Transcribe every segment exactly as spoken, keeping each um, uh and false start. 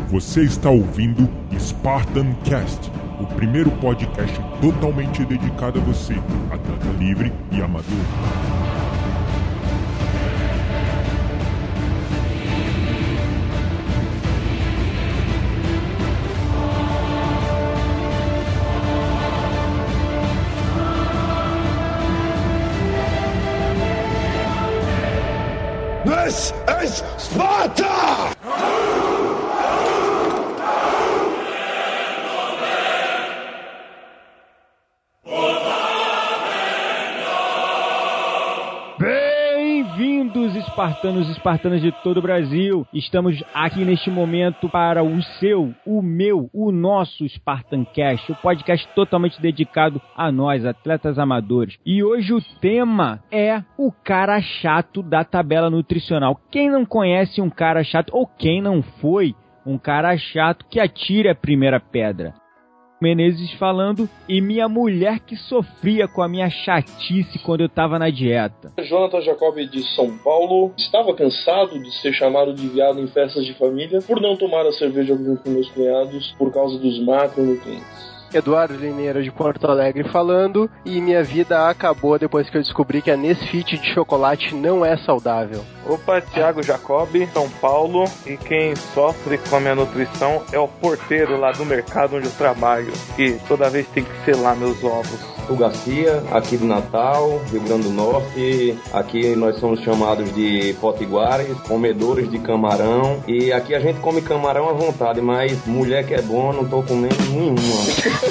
Você está ouvindo Spartan Cast, o primeiro podcast totalmente dedicado a você, atleta livre e amador. This is Sparta! Bem-vindos, espartanos e espartanas de todo o Brasil. Estamos aqui neste momento para o seu, o meu, o nosso Spartan Cast, o podcast totalmente dedicado a nós, atletas amadores. E hoje o tema é o cara chato da tabela nutricional. Quem não conhece um cara chato, ou quem não foi um cara chato, que atire a primeira pedra. Menezes falando, e minha mulher que sofria com a minha chatice quando eu tava na dieta. Jonathan Jacob de São Paulo. Estava cansado de ser chamado de viado em festas de família por não tomar a cerveja junto com meus cunhados por causa dos macronutrientes. Eduardo Limeira de Porto Alegre falando, e minha vida acabou depois que eu descobri que a Nesfit de chocolate não é saudável. Opa, Thiago Jacob, São Paulo, e quem sofre com a minha nutrição é o porteiro lá do mercado onde eu trabalho, que toda vez tem que selar meus ovos. O Garcia, aqui do Natal, Rio Grande do Norte. Aqui nós somos chamados de potiguares, comedores de camarão. E aqui a gente come camarão à vontade, mas mulher que é bom, não tô comendo nenhuma.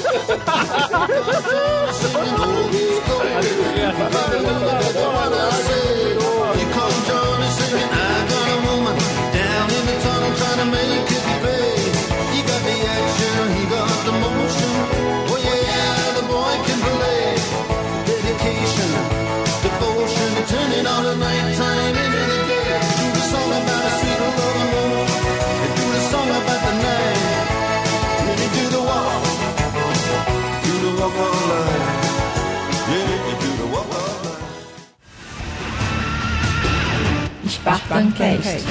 Spartan Cast.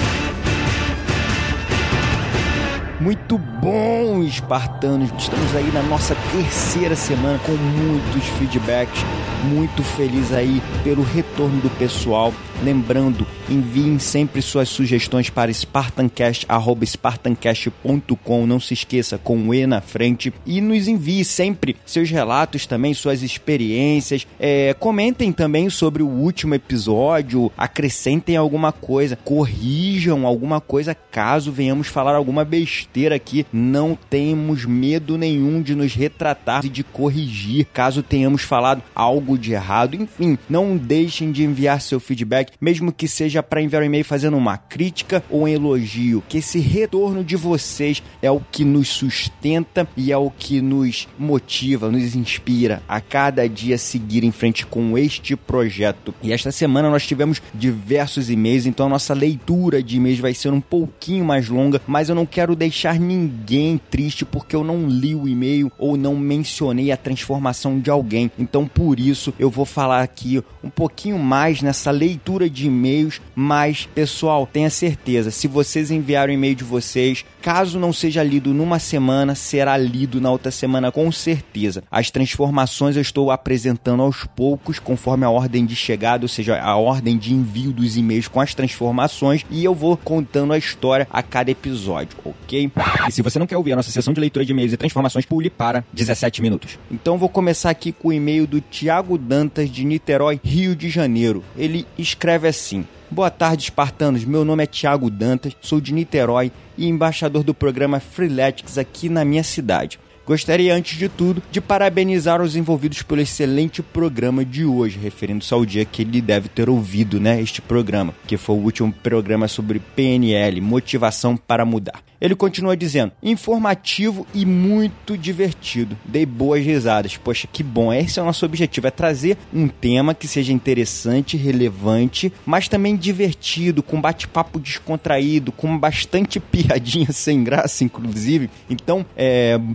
Muito bom, espartanos! Estamos aí na nossa terceira semana com muitos feedbacks. Muito feliz aí pelo retorno do pessoal. Lembrando, enviem sempre suas sugestões para spartancast arroba spartancast ponto com. Não se esqueça, com o E na frente. E nos envie sempre seus relatos também, suas experiências. É, comentem também sobre o último episódio. Acrescentem alguma coisa. Corrijam alguma coisa caso venhamos falar alguma besteira aqui. Não temos medo nenhum de nos retratar e de corrigir caso tenhamos falado algo de errado. Enfim, não deixem de enviar seu feedback, mesmo que seja para enviar um e-mail fazendo uma crítica ou um elogio, que esse retorno de vocês é o que nos sustenta e é o que nos motiva, nos inspira a cada dia seguir em frente com este projeto. E esta semana nós tivemos diversos e-mails, então a nossa leitura de e-mails vai ser um pouquinho mais longa, mas eu não quero deixar ninguém triste porque eu não li o e-mail ou não mencionei a transformação de alguém. Então por isso eu vou falar aqui um pouquinho mais nessa leitura de e-mails, mas pessoal, tenha certeza, se vocês enviarem o e-mail de vocês, caso não seja lido numa semana, será lido na outra semana com certeza. As transformações eu estou apresentando aos poucos, conforme a ordem de chegada, ou seja, a ordem de envio dos e-mails com as transformações, e eu vou contando a história a cada episódio, ok? E se você não quer ouvir a nossa sessão de leitura de e-mails e transformações, pule para dezessete minutos. Então vou começar aqui com o e-mail do Thiago Dantas de Niterói, Rio de Janeiro. Ele escreve assim: boa tarde, espartanos. Meu nome é Thiago Dantas, sou de Niterói e embaixador do programa Freeletics aqui na minha cidade. Gostaria, antes de tudo, de parabenizar os envolvidos pelo excelente programa de hoje, referindo-se ao dia que ele deve ter ouvido, né, este programa, que foi o último programa sobre P N L, Motivação para Mudar. Ele continua dizendo: informativo e muito divertido. Dei boas risadas. Poxa, que bom. Esse é o nosso objetivo, é trazer um tema que seja interessante, relevante, mas também divertido, com bate-papo descontraído, com bastante piadinha sem graça, inclusive. Então, é, poxa,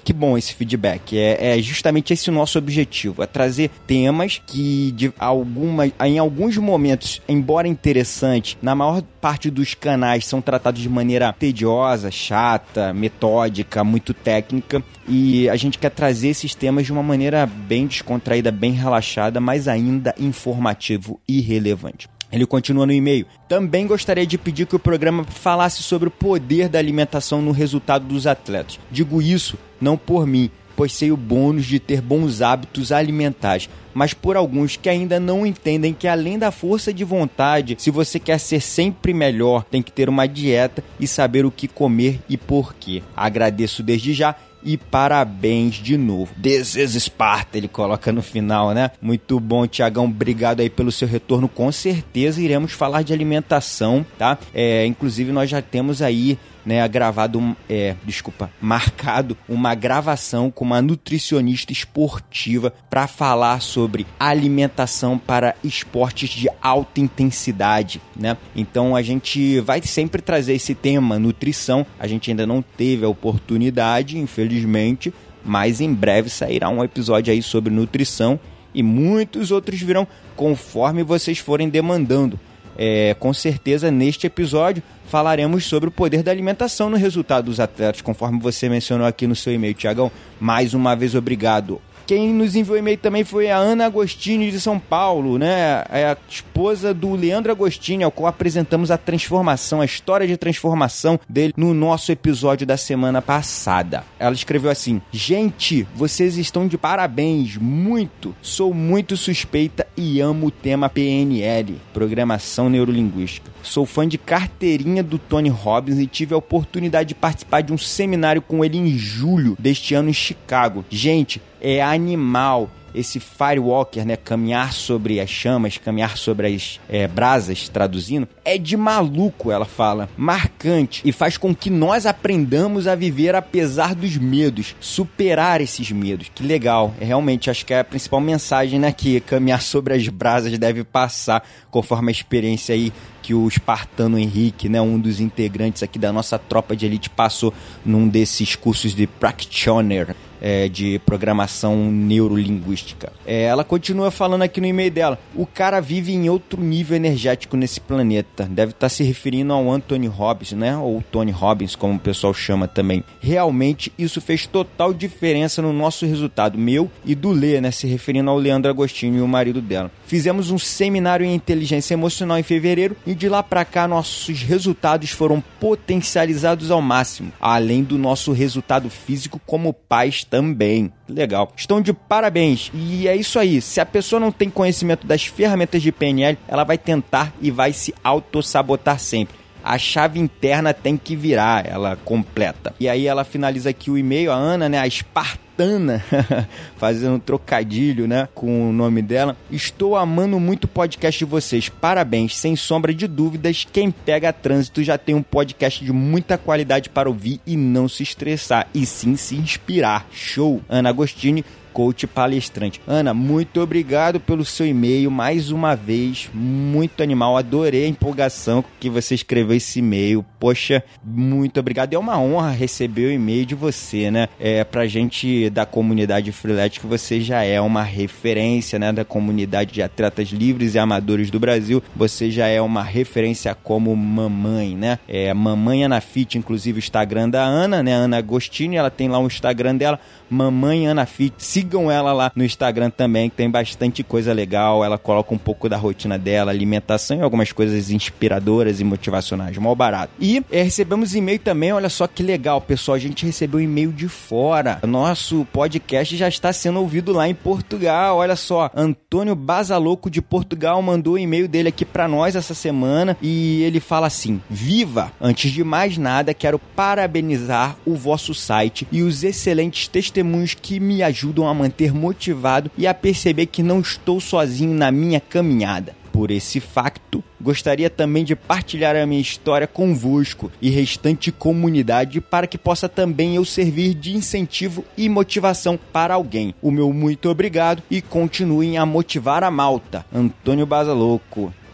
que bom esse feedback. É, é justamente esse o nosso objetivo, é trazer temas que de alguma, em alguns momentos, embora interessante, na maior parte dos canais são tratados de maneira tediosa, chata, metódica, muito técnica, e a gente quer trazer esses temas de uma maneira bem descontraída, bem relaxada, mas ainda informativo e relevante. Ele continua no e-mail. Também gostaria de pedir que o programa falasse sobre o poder da alimentação no resultado dos atletas. Digo isso não por mim, pois sei o bônus de ter bons hábitos alimentares, mas por alguns que ainda não entendem que além da força de vontade, se você quer ser sempre melhor, tem que ter uma dieta e saber o que comer e por quê. Agradeço desde já e parabéns de novo. This is Sparta, ele coloca no final, né? Muito bom, Tiagão, obrigado aí pelo seu retorno. Com certeza iremos falar de alimentação, tá? É, inclusive nós já temos aí, né, gravado, é, desculpa, marcado uma gravação com uma nutricionista esportiva para falar sobre alimentação para esportes de alta intensidade, né? Então a gente vai sempre trazer esse tema, nutrição. A gente ainda não teve a oportunidade, infelizmente, mas em breve sairá um episódio aí sobre nutrição e muitos outros virão conforme vocês forem demandando. É, com certeza neste episódio falaremos sobre o poder da alimentação no resultado dos atletas, conforme você mencionou aqui no seu e-mail, Tiagão. Mais uma vez, obrigado. Quem nos enviou e-mail também foi a Ana Agostini, de São Paulo, né? É a esposa do Leandro Agostini, ao qual apresentamos a transformação, a história de transformação dele no nosso episódio da semana passada. Ela escreveu assim: gente, vocês estão de parabéns, muito. Sou muito suspeita e amo o tema P N L, Programação Neurolinguística. Sou fã de carteirinha do Tony Robbins e tive a oportunidade de participar de um seminário com ele em julho deste ano em Chicago. Gente, é animal esse Firewalker, né? Caminhar sobre as chamas, caminhar sobre as é, brasas, traduzindo. É de maluco, ela fala. Marcante. E faz com que nós aprendamos a viver apesar dos medos. Superar esses medos. Que legal. É, realmente, acho que é a principal mensagem, né? Que caminhar sobre as brasas deve passar, conforme a experiência aí que o espartano Henrique, né, um dos integrantes aqui da nossa tropa de elite, passou num desses cursos de practitioner, é, de programação neurolinguística. É, ela continua falando aqui no e-mail dela: o cara vive em outro nível energético nesse planeta. Deve estar se referindo ao Anthony Robbins, né, ou Tony Robbins, como o pessoal chama também. Realmente, isso fez total diferença no nosso resultado, meu e do Lê, né, se referindo ao Leandro Agostini e o marido dela. Fizemos um seminário em inteligência emocional em fevereiro e de lá pra cá nossos resultados foram potencializados ao máximo, além do nosso resultado físico como pais também. Legal. Estão de parabéns. E é isso aí. Se a pessoa não tem conhecimento das ferramentas de P N L, ela vai tentar e vai se autossabotar sempre. A chave interna tem que virar, ela completa. E aí ela finaliza aqui o e-mail, a Ana, né, a espartana, fazendo um trocadilho, né, com o nome dela. Estou amando muito o podcast de vocês. Parabéns. Sem sombra de dúvidas, quem pega trânsito já tem um podcast de muita qualidade para ouvir e não se estressar, e sim se inspirar. Show. Ana Agostini, coach palestrante. Ana, muito obrigado pelo seu e-mail, mais uma vez, muito animal, adorei a empolgação que você escreveu esse e-mail, poxa, muito obrigado, é uma honra receber o e-mail de você, né, é, pra gente da comunidade Freeletics, você já é uma referência, né, da comunidade de atletas livres e amadores do Brasil, você já é uma referência como mamãe, né, é, Mamãe Ana Fit, inclusive o Instagram da Ana, né, Ana Agostini, ela tem lá um Instagram dela, Mamãe Ana Fit, sigam ela lá no Instagram também, que tem bastante coisa legal, ela coloca um pouco da rotina dela, alimentação e algumas coisas inspiradoras e motivacionais, mal barato. E é, recebemos e-mail também, olha só que legal, pessoal, a gente recebeu e-mail de fora, nosso podcast já está sendo ouvido lá em Portugal, olha só, Antônio Basaloco de Portugal mandou o e-mail dele aqui pra nós essa semana e ele fala assim: viva! Antes de mais nada, quero parabenizar o vosso site e os excelentes testemunhos que me ajudam a manter motivado e a perceber que não estou sozinho na minha caminhada. Por esse facto, gostaria também de partilhar a minha história convosco e restante comunidade para que possa também eu servir de incentivo e motivação para alguém. O meu muito obrigado e continuem a motivar a malta. Antônio Basaloco.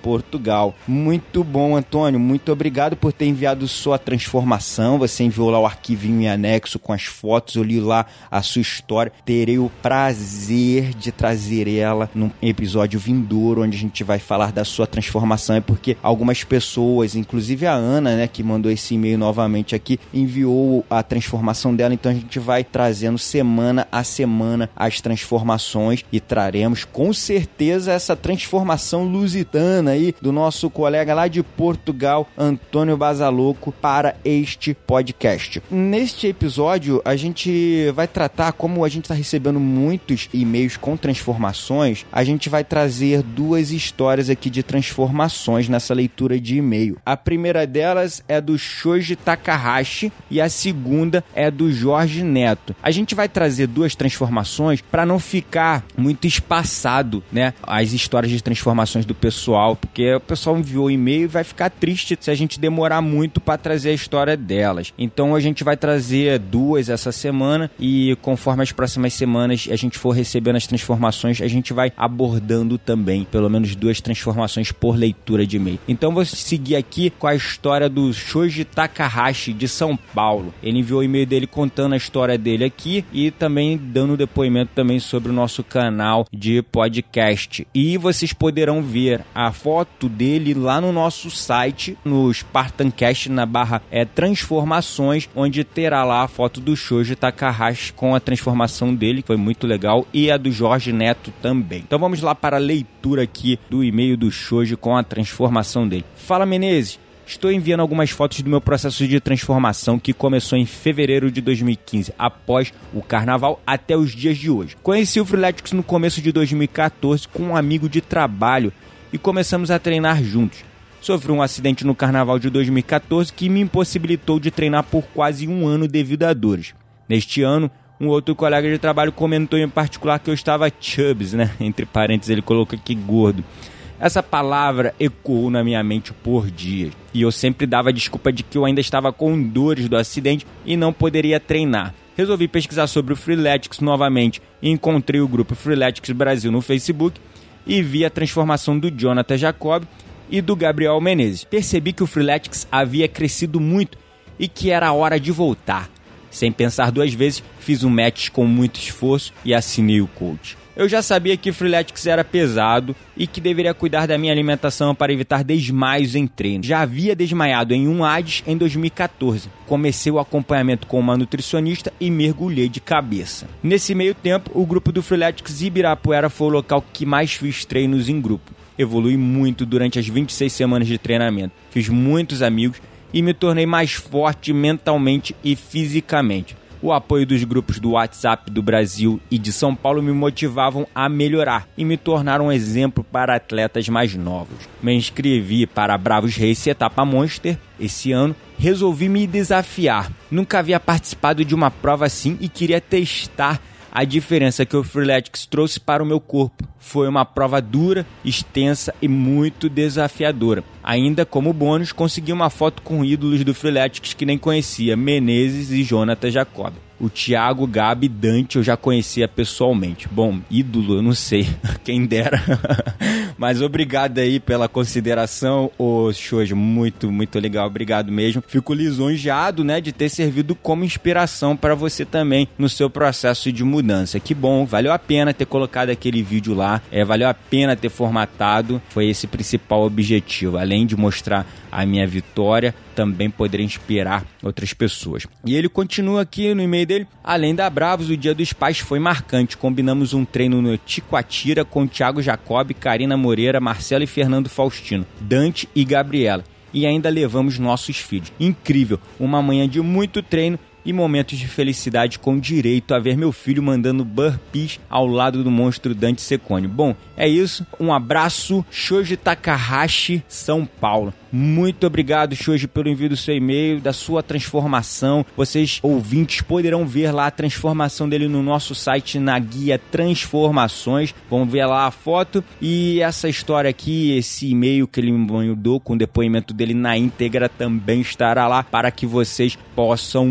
Portugal. Muito bom, Antônio, muito obrigado por ter enviado sua transformação. Você enviou lá o arquivinho em anexo com as fotos, eu li lá a sua história. Terei o prazer de trazer ela num episódio vindouro, onde a gente vai falar da sua transformação. É porque algumas pessoas, inclusive a Ana, né, que mandou esse e-mail novamente aqui, enviou a transformação dela, então a gente vai trazendo semana a semana as transformações e traremos com certeza essa transformação lusitana aí do nosso colega lá de Portugal, Antônio Basalocco, para este podcast. Neste episódio a gente vai tratar, como a gente está recebendo muitos e-mails com transformações, a gente vai trazer duas histórias aqui de transformações nessa leitura de e-mail. A primeira delas é do Shoji Takahashi e a segunda é do Jorge Neto. A gente vai trazer duas transformações para não ficar muito espaçado, né, as histórias de transformações do pessoal, porque o pessoal enviou e-mail e vai ficar triste se a gente demorar muito para trazer a história delas. Então a gente vai trazer duas essa semana e conforme as próximas semanas a gente for recebendo as transformações, a gente vai abordando também pelo menos duas transformações por leitura de e-mail. Então vou seguir aqui com a história do Shoji Takahashi de São Paulo. Ele enviou o e-mail dele contando a história dele aqui e também dando depoimento também sobre o nosso canal de podcast. E vocês poderão ver a foto dele lá no nosso site, no SpartanCast, na barra é, transformações, onde terá lá a foto do Shoji Takahashi com a transformação dele, que foi muito legal, e a do Jorge Neto também. Então vamos lá para a leitura aqui do e-mail do Shoji com a transformação dele. Fala, Menezes. Estou enviando algumas fotos do meu processo de transformação que começou em fevereiro de dois mil e quinze, após o carnaval até os dias de hoje. Conheci o Freeletics no começo de dois mil e quatorze com um amigo de trabalho e começamos a treinar juntos. Sofri um acidente no carnaval de dois mil e quatorze que me impossibilitou de treinar por quase um ano devido a dores. Neste ano, um outro colega de trabalho comentou em particular que eu estava chubs, né? Entre parênteses ele colocou aqui gordo. Essa palavra ecoou na minha mente por dias, e eu sempre dava a desculpa de que eu ainda estava com dores do acidente e não poderia treinar. Resolvi pesquisar sobre o Freeletics novamente e encontrei o grupo Freeletics Brasil no Facebook e vi a transformação do Jonathan Jacob e do Gabriel Menezes. Percebi que o Freeletics havia crescido muito e que era a hora de voltar. Sem pensar duas vezes, fiz um match com muito esforço e assinei o coach. Eu já sabia que o Freeletics era pesado e que deveria cuidar da minha alimentação para evitar desmaios em treino. Já havia desmaiado em um A D S em dois mil e quatorze. Comecei o acompanhamento com uma nutricionista e mergulhei de cabeça. Nesse meio tempo, o grupo do Freeletics Ibirapuera foi o local que mais fiz treinos em grupo. Evolui muito durante as vinte e seis semanas de treinamento. Fiz muitos amigos e me tornei mais forte mentalmente e fisicamente. O apoio dos grupos do WhatsApp do Brasil e de São Paulo me motivavam a melhorar e me tornaram um exemplo para atletas mais novos. Me inscrevi para a Bravos Race Etapa Monster esse ano. Resolvi me desafiar. Nunca havia participado de uma prova assim e queria testar a diferença que o Freeletics trouxe para o meu corpo. Foi uma prova dura, extensa e muito desafiadora. Ainda como bônus, consegui uma foto com ídolos do Freeletics que nem conhecia, Menezes e Jonathan Jacob. O Thiago, Gabi e Dante eu já conhecia pessoalmente. Bom, ídolo, eu não sei, quem dera. Mas obrigado aí pela consideração, ô Shoji, muito, muito legal, obrigado mesmo. Fico lisonjeado, né, de ter servido como inspiração para você também no seu processo de mudança. Que bom, valeu a pena ter colocado aquele vídeo lá, é, valeu a pena ter formatado, foi esse o principal objetivo. Além de mostrar a minha vitória, também poder inspirar outras pessoas. E ele continua aqui no e-mail dele. Além da Bravos, o Dia dos Pais foi marcante. Combinamos um treino no Ticoatira com Thiago Jacob, Karina Moreira, Marcelo e Fernando Faustino, Dante e Gabriela. E ainda levamos nossos filhos. Incrível, uma manhã de muito treino e momentos de felicidade com direito a ver meu filho mandando burpees ao lado do monstro Dante Secone. Bom, é isso. Um abraço, Shoji Takahashi, São Paulo. Muito obrigado, Shoji, pelo envio do seu e-mail, da sua transformação. Vocês, ouvintes, poderão ver lá a transformação dele no nosso site, na guia Transformações. Vão ver lá a foto e essa história aqui, esse e-mail que ele me mandou com o depoimento dele na íntegra também estará lá para que vocês possam ler.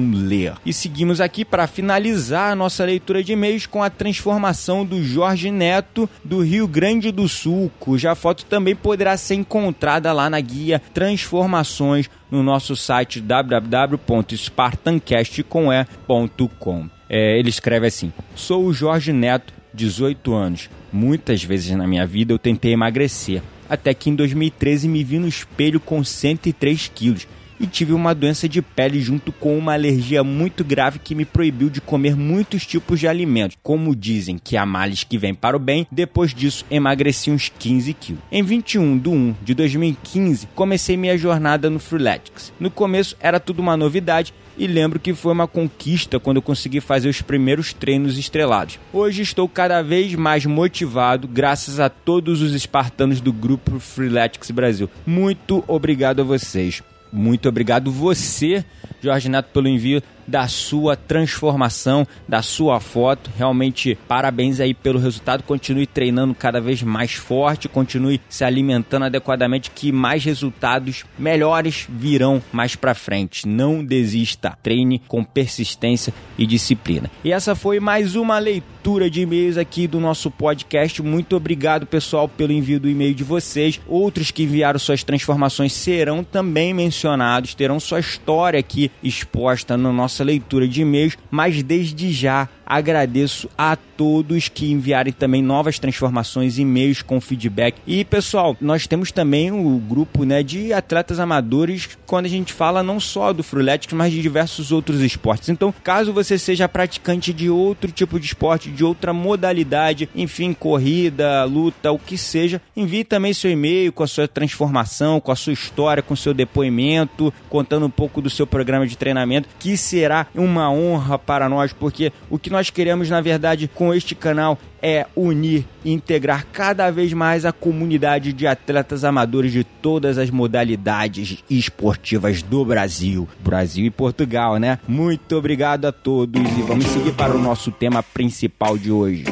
ler. E seguimos aqui para finalizar a nossa leitura de e-mails com a transformação do Jorge Neto do Rio Grande do Sul, cuja foto também poderá ser encontrada lá na guia Transformações no nosso site w w w ponto spartancast ponto com. É, ele escreve assim: sou o Jorge Neto, dezoito anos. Muitas vezes na minha vida eu tentei emagrecer, até que em dois mil e treze me vi no espelho com cento e três quilos e tive uma doença de pele junto com uma alergia muito grave que me proibiu de comer muitos tipos de alimentos. Como dizem que há males que vêm para o bem, depois disso emagreci uns quinze quilos. Em vinte e um de um de dois mil e quinze, comecei minha jornada no Freeletics. No começo era tudo uma novidade, e lembro que foi uma conquista quando eu consegui fazer os primeiros treinos estrelados. Hoje estou cada vez mais motivado graças a todos os espartanos do grupo Freeletics Brasil. Muito obrigado a vocês. Muito obrigado você, Jorge Neto, pelo envio da sua transformação, da sua foto. Realmente, parabéns aí pelo resultado. Continue treinando cada vez mais forte, continue se alimentando adequadamente, que mais resultados melhores virão mais pra frente. Não desista, treine com persistência e disciplina. E essa foi mais uma leitura de e-mails aqui do nosso podcast. Muito obrigado, pessoal, pelo envio do e-mail de vocês. Outros que enviaram suas transformações serão também mencionados, terão sua história aqui exposta no nosso leitura de e-mails, mas desde já agradeço a todos que enviarem também novas transformações, e-mails com feedback. E pessoal, nós temos também o grupo, né, de atletas amadores, quando a gente fala não só do Freeletics, mas de diversos outros esportes. Então, caso você seja praticante de outro tipo de esporte, de outra modalidade, enfim, corrida, luta, o que seja, envie também seu e-mail com a sua transformação, com a sua história, com o seu depoimento, contando um pouco do seu programa de treinamento, que será uma honra para nós, porque o que nós queremos, na verdade, com este canal é unir e integrar cada vez mais a comunidade de atletas amadores de todas as modalidades esportivas do Brasil. Brasil e Portugal, né? Muito obrigado a todos e vamos seguir para o nosso tema principal de hoje.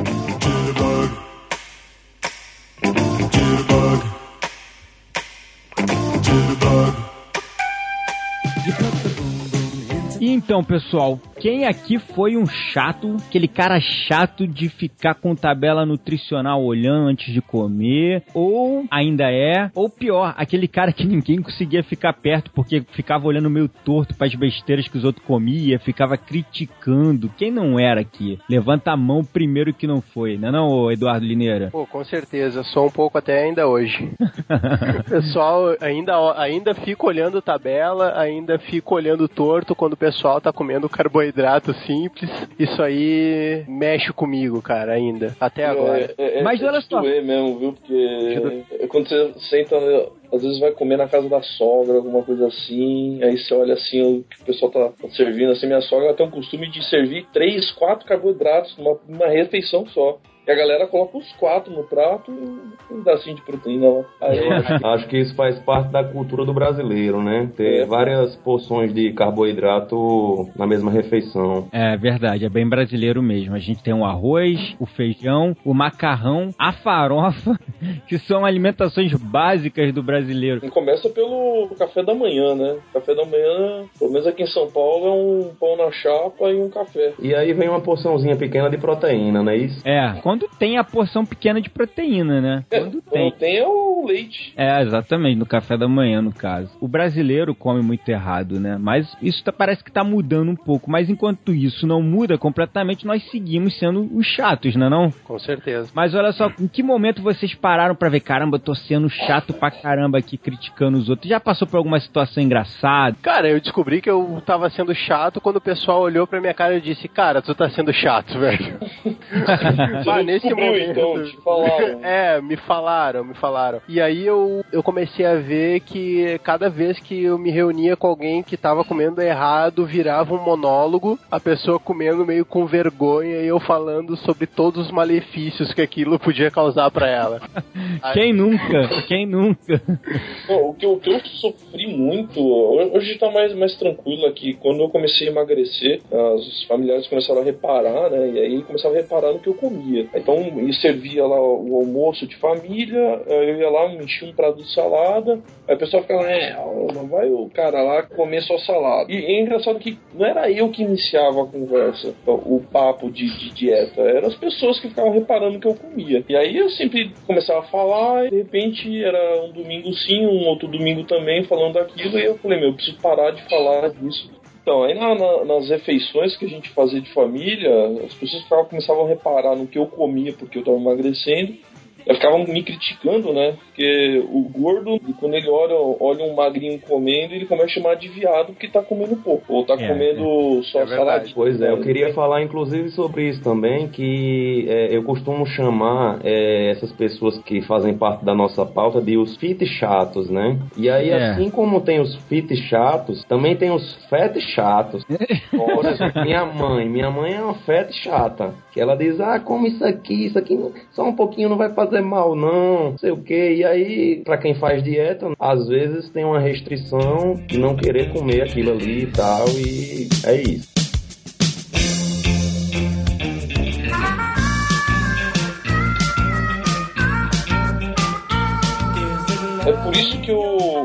E então, pessoal, quem aqui foi um chato, aquele cara chato de ficar com tabela nutricional olhando antes de comer, ou ainda é, ou pior, aquele cara que ninguém conseguia ficar perto porque ficava olhando meio torto para as besteiras que os outros comiam, ficava criticando. Quem não era aqui? Levanta a mão primeiro que não foi, não é não, Eduardo Lineira? Pô, com certeza, sou um pouco até ainda hoje. Pessoal, ainda, ainda fico olhando tabela, ainda fico olhando torto quando o pessoal tá comendo carboidrato simples. Isso aí mexe comigo, cara, ainda. Até agora. É, é, Mas é olha só. É mesmo, viu? Porque é quando você senta, às vezes vai comer na casa da sogra, alguma coisa assim, aí você olha assim, o que o pessoal tá servindo, assim, minha sogra tem um costume de servir três, quatro carboidratos numa, numa refeição só. E a galera coloca os quatro no prato e um pedacinho de proteína lá. Aí, acho que isso faz parte da cultura do brasileiro, né? Ter é. várias porções de carboidrato na mesma refeição. É verdade, é bem brasileiro mesmo. A gente tem o arroz, o feijão, o macarrão, a farofa, que são alimentações básicas do brasileiro. E começa pelo café da manhã, né? Café da manhã, pelo menos aqui em São Paulo, é um pão na chapa e um café. E aí vem uma porçãozinha pequena de proteína, não é isso? É, quando tem a porção pequena de proteína, né? É, quando tem. tem. tem é o leite. É, exatamente, no café da manhã, no caso. O brasileiro come muito errado, né? Mas isso tá, parece que tá mudando um pouco. Mas enquanto isso não muda completamente, nós seguimos sendo os chatos, não é não? Com certeza. Mas olha só, em que momento vocês pararam pra ver, caramba, eu tô sendo chato pra caramba aqui, criticando os outros? Já passou por alguma situação engraçada? Cara, eu descobri que eu tava sendo chato quando o pessoal olhou pra minha cara e disse, cara, tu tá sendo chato, velho. Ah, nesse momento, então, te falaram. É, me falaram, me falaram. E aí eu, eu comecei a ver que cada vez que eu me reunia com alguém que tava comendo errado, virava um monólogo, a pessoa comendo meio com vergonha e eu falando sobre todos os malefícios que aquilo podia causar pra ela. Quem aí... nunca? Quem nunca? Bom, o, que, o que eu sofri muito, hoje tá mais, mais tranquilo aqui, quando eu comecei a emagrecer, os familiares começaram a reparar, né, e aí começaram a reparar reparar no que eu comia. Então, eu servia lá o almoço de família, eu ia lá, enchia um prato de salada, aí o pessoal ficava, é, não vai o cara lá comer só salada. E é engraçado que não era eu que iniciava a conversa, o papo de, de dieta, eram as pessoas que ficavam reparando no que eu comia. E aí eu sempre começava a falar, e de repente era um domingo sim, um outro domingo também, falando daquilo, e eu falei, meu, eu preciso parar de falar disso. Então, aí na, na, nas refeições que a gente fazia de família, as pessoas ficavam, começavam a reparar no que eu comia, porque eu estava emagrecendo. Elas ficavam me criticando, né? Porque o gordo, quando ele olha, olha um magrinho comendo, ele começa a chamar de viado porque tá comendo pouco. Ou tá é, comendo é. só é salada. Pois é, eu queria falar inclusive sobre isso também, que é, eu costumo chamar é, essas pessoas que fazem parte da nossa pauta de os fit chatos, né? E aí, é. assim como tem os fit chatos, também tem os fat chatos. Por exemplo, minha mãe, minha mãe é uma fat chata, que ela diz, ah, come isso aqui, isso aqui só um pouquinho não vai fazer fazer mal não, não sei o que. E aí, pra quem faz dieta, às vezes tem uma restrição de não querer comer aquilo ali e tal, e é isso. É por isso que eu,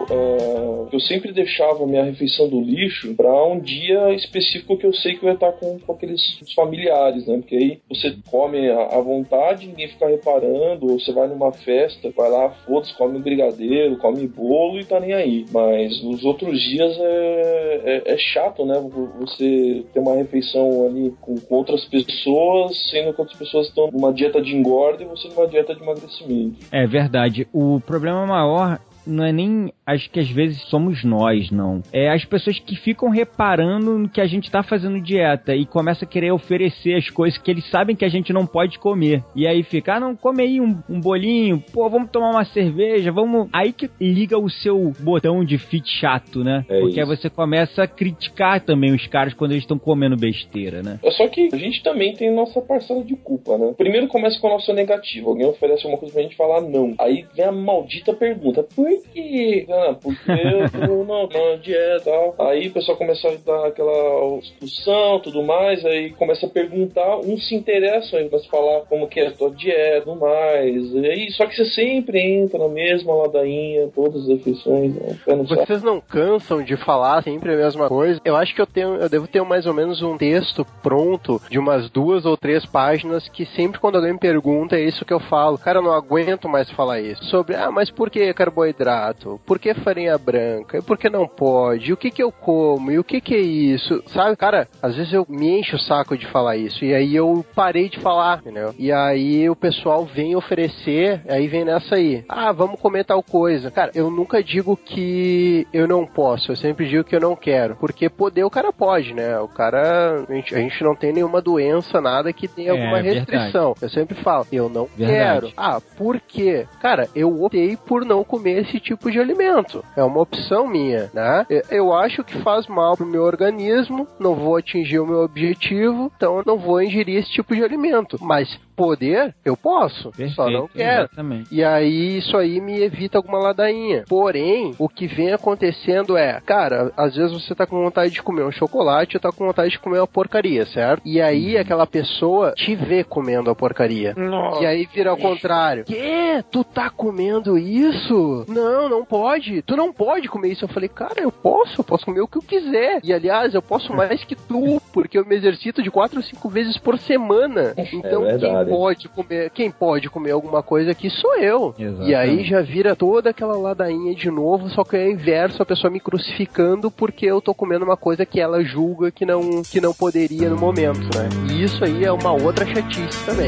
uh, eu sempre deixava a minha refeição do lixo para um dia específico que eu sei que eu ia estar com, com aqueles familiares, né? Porque aí você come à vontade, ninguém fica reparando, ou você vai numa festa, vai lá, foda-se, come um brigadeiro, come bolo e tá nem aí. Mas nos outros dias é, é, é chato, né? Você ter uma refeição ali com, com outras pessoas, sendo que outras pessoas estão numa dieta de engorda e você numa dieta de emagrecimento. É verdade. O problema maior não é nem, acho que às vezes somos nós, não. É as pessoas que ficam reparando no que a gente tá fazendo dieta e começa a querer oferecer as coisas que eles sabem que a gente não pode comer. E aí fica, ah, não, come aí um, um bolinho, pô, vamos tomar uma cerveja, vamos... Aí que liga o seu botão de fit chato, né? É Porque isso. aí você começa a criticar também os caras quando eles estão comendo besteira, né? É só que a gente também tem nossa parcela de culpa, né? Primeiro começa com a nossa negativa. Alguém oferece uma coisa pra gente falar não. Aí vem a maldita pergunta, por que? Ah, porque eu tô na, na dieta e tal. Aí o pessoal começa a dar aquela discussão, tudo mais, aí começa a perguntar, uns se interessam, aí começa a falar como que é a tua dieta, tudo mais. E aí, só que você sempre entra na mesma ladainha, todas as refeições. Né? Vocês não cansam de falar sempre a mesma coisa? Eu acho que eu tenho, eu devo ter mais ou menos um texto pronto de umas duas ou três páginas que sempre quando alguém me pergunta é isso que eu falo. Cara, eu não aguento mais falar isso. Sobre, ah, mas por que carboidrato? Por que farinha branca? E por que não pode? E o que que eu como? E o que que é isso? Sabe, cara, às vezes eu me encho o saco de falar isso. E aí eu parei de falar, entendeu? E aí o pessoal vem oferecer, aí vem nessa aí. Ah, vamos comer tal coisa. Cara, eu nunca digo que eu não posso. Eu sempre digo que eu não quero. Porque poder o cara pode, né? O cara... A gente, a gente não tem nenhuma doença, nada que tenha é, alguma restrição. Verdade. Eu sempre falo, eu não Verdade. quero. Ah, por quê? Cara, eu optei por não comer esse tipo de alimento. É uma opção minha, né? Eu acho que faz mal pro meu organismo, não vou atingir o meu objetivo, então eu não vou ingerir esse tipo de alimento. Mas poder, eu posso. Perfeito, só não quero. Exatamente. E aí, isso aí me evita alguma ladainha. Porém, o que vem acontecendo é, cara, às vezes você tá com vontade de comer um chocolate ou tá com vontade de comer uma porcaria, certo? E aí, aquela pessoa te vê comendo a porcaria. Nossa. E aí vira ao contrário. Que? Tu tá comendo isso? Não, não pode. Tu não pode comer isso. Eu falei, cara, eu posso. Eu posso comer o que eu quiser. E, aliás, eu posso mais que tu, porque eu me exercito de quatro ou cinco vezes por semana. Então, é quem pode comer, quem pode comer alguma coisa aqui sou eu. Exatamente. E aí já vira toda aquela ladainha de novo, só que é o inverso, a pessoa me crucificando porque eu tô comendo uma coisa que ela julga que não, que não poderia no momento, né? E isso aí é uma outra chatice também.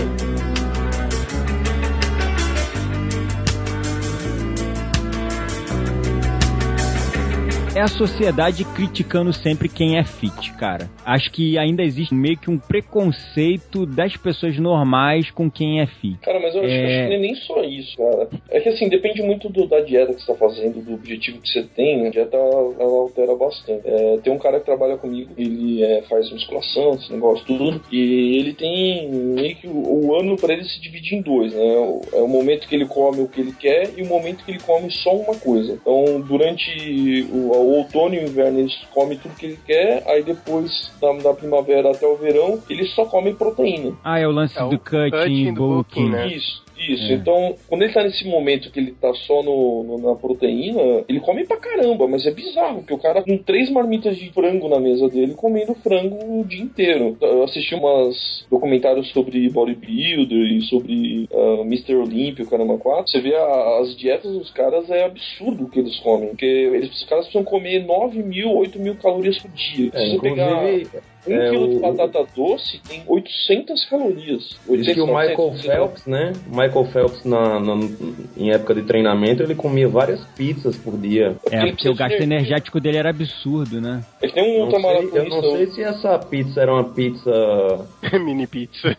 É a sociedade criticando sempre quem é fit, cara. Acho que ainda existe meio que um preconceito das pessoas normais com quem é fit. Cara, mas eu acho, é... acho que não é nem só isso, cara. É que assim, depende muito do, da dieta que você tá fazendo, do objetivo que você tem, né? A dieta, ela altera bastante. É, tem um cara que trabalha comigo, ele é, faz musculação, esse negócio tudo, e ele tem meio que o, o ano pra ele se divide em dois, né? É o momento que ele come o que ele quer e o momento que ele come só uma coisa. Então, durante o o outono e o inverno eles comem tudo que ele quer, aí depois da, da primavera até o verão eles só comem proteína. Ah, é o lance É do o cutting, cutting do bulking, bulking, né? Isso. Isso, É. então, quando ele tá nesse momento que ele tá só no, no- na proteína, ele come pra caramba, mas é bizarro, porque o cara com três marmitas de frango na mesa dele, comendo frango o dia inteiro. Eu assisti umas documentários sobre bodybuilder e sobre uh, mister Olympia, o caramba quatro. Você vê a- as dietas dos caras, é absurdo o que eles comem, porque eles, os caras precisam comer nove mil, oito mil calorias por dia. É, Se você pegar inclusive, um é, quilo de o- batata doce, tem oitocentas calorias. diz oitocentas, que o Michael novecentas, Phelps, né? O Michael Phelps, na, na- em época de treinamento, ele comia várias pizzas por dia. É, porque o gasto energético dele era absurdo, né? É que tem um Não outra sei, eu maratonista. não sei se essa pizza era uma pizza... Mini pizza.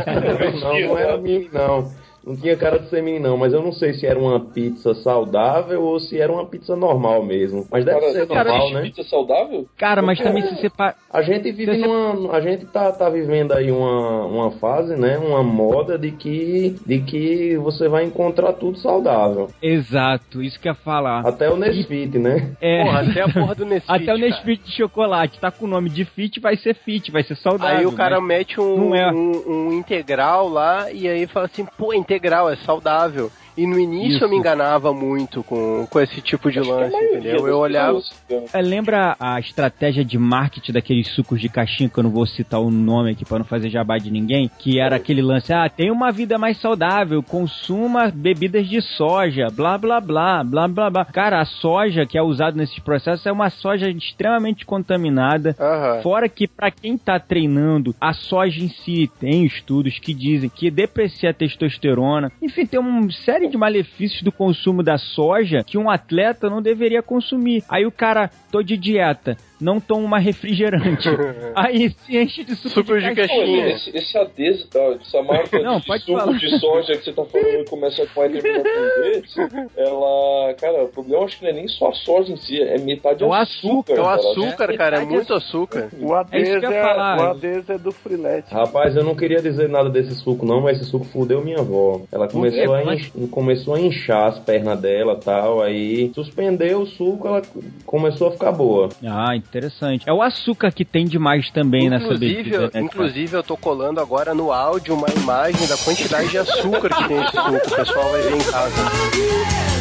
não, não era mini, não. Não tinha cara de ser mini, não. Mas eu não sei se era uma pizza saudável ou se era uma pizza normal mesmo. Mas deve Cara, ser cara, normal, existe né? pizza saudável? Cara, mas também se você... pa- A gente vive Você- numa... A gente tá, tá vivendo aí uma, uma fase, né? Uma moda de que, de que você vai encontrar tudo saudável. Exato, isso que eu ia falar. Até o Nesfit, né? É, Porra, até a porra do Nesfit, até o cara. Nesfit de chocolate, tá com o nome de fit, vai ser fit, vai ser saudável. Aí o cara mas mete um, não é. um, um integral lá e aí fala assim, pô, integral é saudável. E no início Isso. eu me enganava muito com, com esse tipo de Acho que a lance, maioria entendeu? das Eu olhava... pessoas- É, lembra a estratégia de marketing daqueles sucos de caixinha, que eu não vou citar o nome aqui pra não fazer jabá de ninguém, que era aquele lance, ah, tem uma vida mais saudável, consuma bebidas de soja, blá blá blá, blá blá blá. Cara, a soja que é usada nesses processos é uma soja extremamente contaminada, Aham. fora que pra quem tá treinando, a soja em si tem estudos que dizem que deprecia a testosterona, enfim, tem uma série de malefícios do consumo da soja que um atleta não deveria consumir. Aí o cara, tô de dieta, não toma uma refrigerante. Aí se enche de suco, Suco de de caixinha. caixinha. Pô, esse, esse adesivo, tá, essa marca Não, de pode suco falar. de soja que você tá falando que começa com A e termina com B, ela, cara, o problema acho que não é nem só a soja em si, é metade É o açúcar. açúcar. É o cara. açúcar, É, cara, é metade muito açúcar. O É isso Ades que eu ia é, falar. o Ades é do Freelete. Rapaz, eu não queria dizer nada desse suco não, mas esse suco fudeu minha avó. Ela começou, a, Mas- in- começou a inchar as pernas dela e tal, aí suspendeu o suco, ela começou a ficar boa. Ah, interessante. É o açúcar que tem demais também nessa Inclusive, bebida, eu, né, cara? inclusive, eu tô colando agora no áudio uma imagem da quantidade de açúcar que tem esse suco. O pessoal vai ver em casa.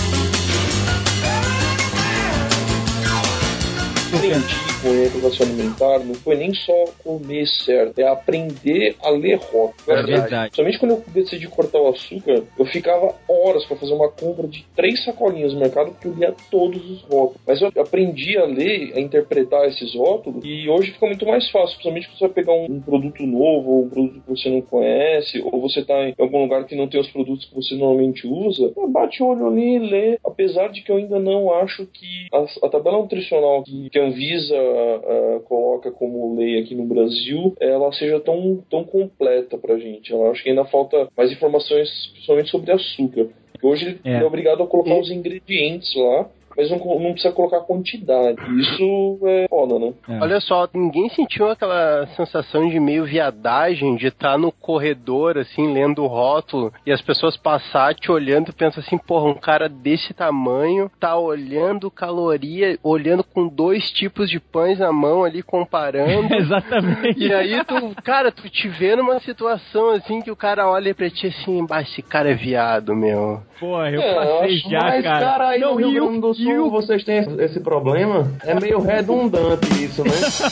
Aprendi com a educação alimentar não foi nem só comer certo, é aprender a ler rótulo. É verdade. Somente quando eu decidi cortar o açúcar, eu ficava horas para fazer uma compra de três sacolinhas no mercado porque eu lia todos os rótulos. Mas eu aprendi a ler, a interpretar esses rótulos e hoje fica muito mais fácil, principalmente quando você vai pegar um, um produto novo ou um produto que você não conhece ou você está em algum lugar que não tem os produtos que você normalmente usa, bate o olho ali e lê. Apesar de que eu ainda não acho que a, a tabela nutricional que, que a Anvisa uh, coloca como lei aqui no Brasil, ela seja tão, tão completa pra gente. Eu acho que ainda falta mais informações, principalmente sobre açúcar. Porque hoje ele É. é obrigado a colocar os ingredientes lá, mas não, não precisa colocar quantidade. Isso é foda, né? É. Olha só, ninguém sentiu aquela sensação de meio viadagem de estar no corredor, assim, lendo o rótulo, e as pessoas passar te olhando e pensam assim, porra, um cara desse tamanho tá olhando caloria, olhando com dois tipos de pães na mão ali, comparando. Exatamente. E aí tu, cara, tu te vê numa situação assim que o cara olha pra ti assim, bah, esse cara é viado, meu. Pô, eu É, passei acho já, Mas, cara. cara, aí Não, no Rio e o- Grande do e Sul o- vocês têm esse problema? É meio redundante isso, né?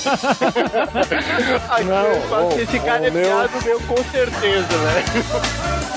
Aqui, Não, eu falo, o- esse cara o é meu- viado, meu, com certeza, né?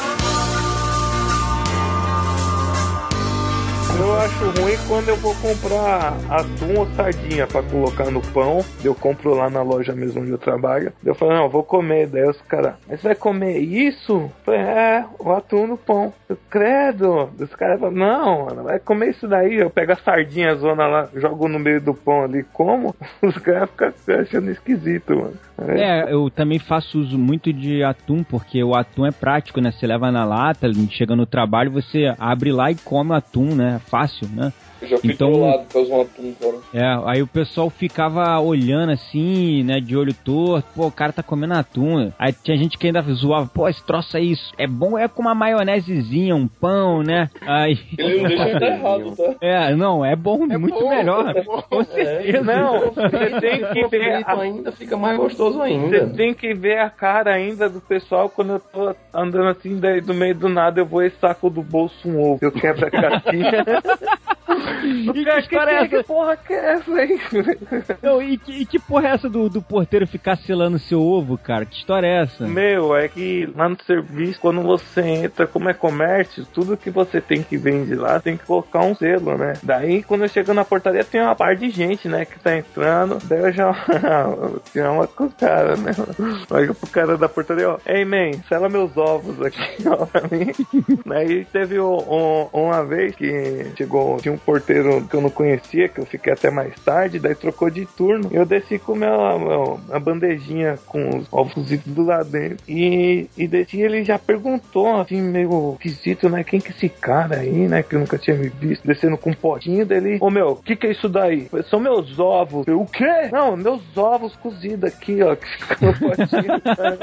Eu acho ruim quando eu vou comprar atum ou sardinha pra colocar no pão. Eu compro lá na loja mesmo onde eu trabalho. Eu falo, não, eu vou comer. Daí os caras, mas você vai comer isso? Eu falei, é, o atum no pão. Eu, credo. Os caras falam, não, mano, vai comer isso daí. Eu pego a sardinha zona lá, jogo no meio do pão ali, como? Os caras ficam achando esquisito, mano. É, eu também faço uso muito de atum, porque o atum é prático, né? Você leva na lata, chega no trabalho, você abre lá e come o atum, né? Fácil, né? Eu já fui então, trollado por causa de um atum, cara. É, aí o pessoal ficava olhando assim, né, de olho torto, pô, o cara tá comendo atum. Aí tinha gente que ainda zoava, pô, esse troço aí, é bom, é com uma maionesezinha, um pão, né? Aí... Ele não deixa estar errado, tá? É, não, é bom, é muito bom, melhor. É bom. Com certeza. É, não, você tem que ver... A... ainda fica mais gostoso ainda. Você tem que ver a cara ainda do pessoal quando eu tô andando assim, daí do meio do nada eu vou e saco do bolso um ovo. Eu quebro a casquinha. E que história é essa? Que porra que é essa aí? Não, e, que, e que porra é essa do, do porteiro ficar selando seu ovo, cara? Que história é essa? Meu, é que lá no serviço, quando você entra, como é comércio, tudo que você tem que vender lá, tem que colocar um selo, né? Daí, quando eu chego na portaria, tem uma par de gente, né, que tá entrando. Daí eu já tirar uma com o cara, né? Olha pro cara da portaria, ó. Ei, man, sela meus ovos aqui, ó, pra mim. Daí teve um, um, uma vez que chegou, tinha um porteiro que eu não conhecia, que eu fiquei até mais tarde, daí trocou de turno. Eu desci com meu, meu, a bandejinha com os ovos do lá dentro. E, e desci, ele já perguntou, assim, meio esquisito, né? Quem que é esse cara aí, né? Que eu nunca tinha me visto, descendo com um potinho dele. Ô, meu, o que que é isso daí? Eu, são meus ovos. Eu, o quê? Não, meus ovos cozidos aqui, ó, que ficam no potinho.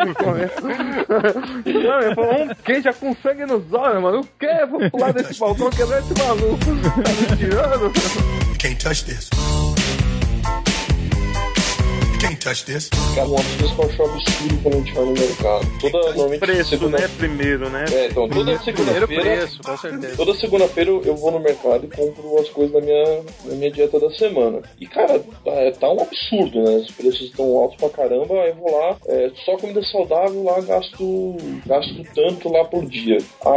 Não, ele falou, um queijo com sangue nos olhos, mano. O quê? Vou pular desse balcão, quebrar esse maluco. Tá me tirando? You can't touch this. Can't touch this. Cara, uma coisa que eu acho absurdo quando a gente vai no mercado. Toda, normalmente, preço, segunda... né? Primeiro, né? É, então, toda segunda-feira... preço, com certeza. Toda segunda-feira eu vou no mercado e compro as coisas da minha, da minha dieta da semana. E, cara, tá, tá um absurdo, né? Os preços estão altos pra caramba, aí eu vou lá, é, só comida saudável lá, gasto, gasto tanto lá por dia.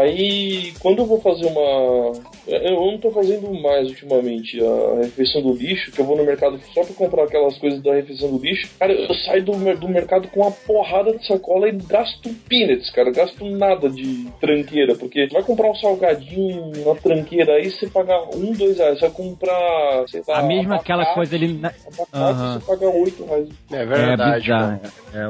Aí, quando eu vou fazer uma... Eu não tô fazendo mais ultimamente a refeição do lixo, que eu vou no mercado só pra comprar aquelas coisas da refeição do lixo. Cara, eu saio do, do mercado com uma porrada de sacola e gasto peanuts, cara. Gasto nada de tranqueira, porque vai comprar um salgadinho na tranqueira, aí você paga um, dois reais. Você vai comprar, sei lá, a mesma abacate, aquela coisa ali na... abacate, uhum. Você paga oito reais. É verdade. É bizarro.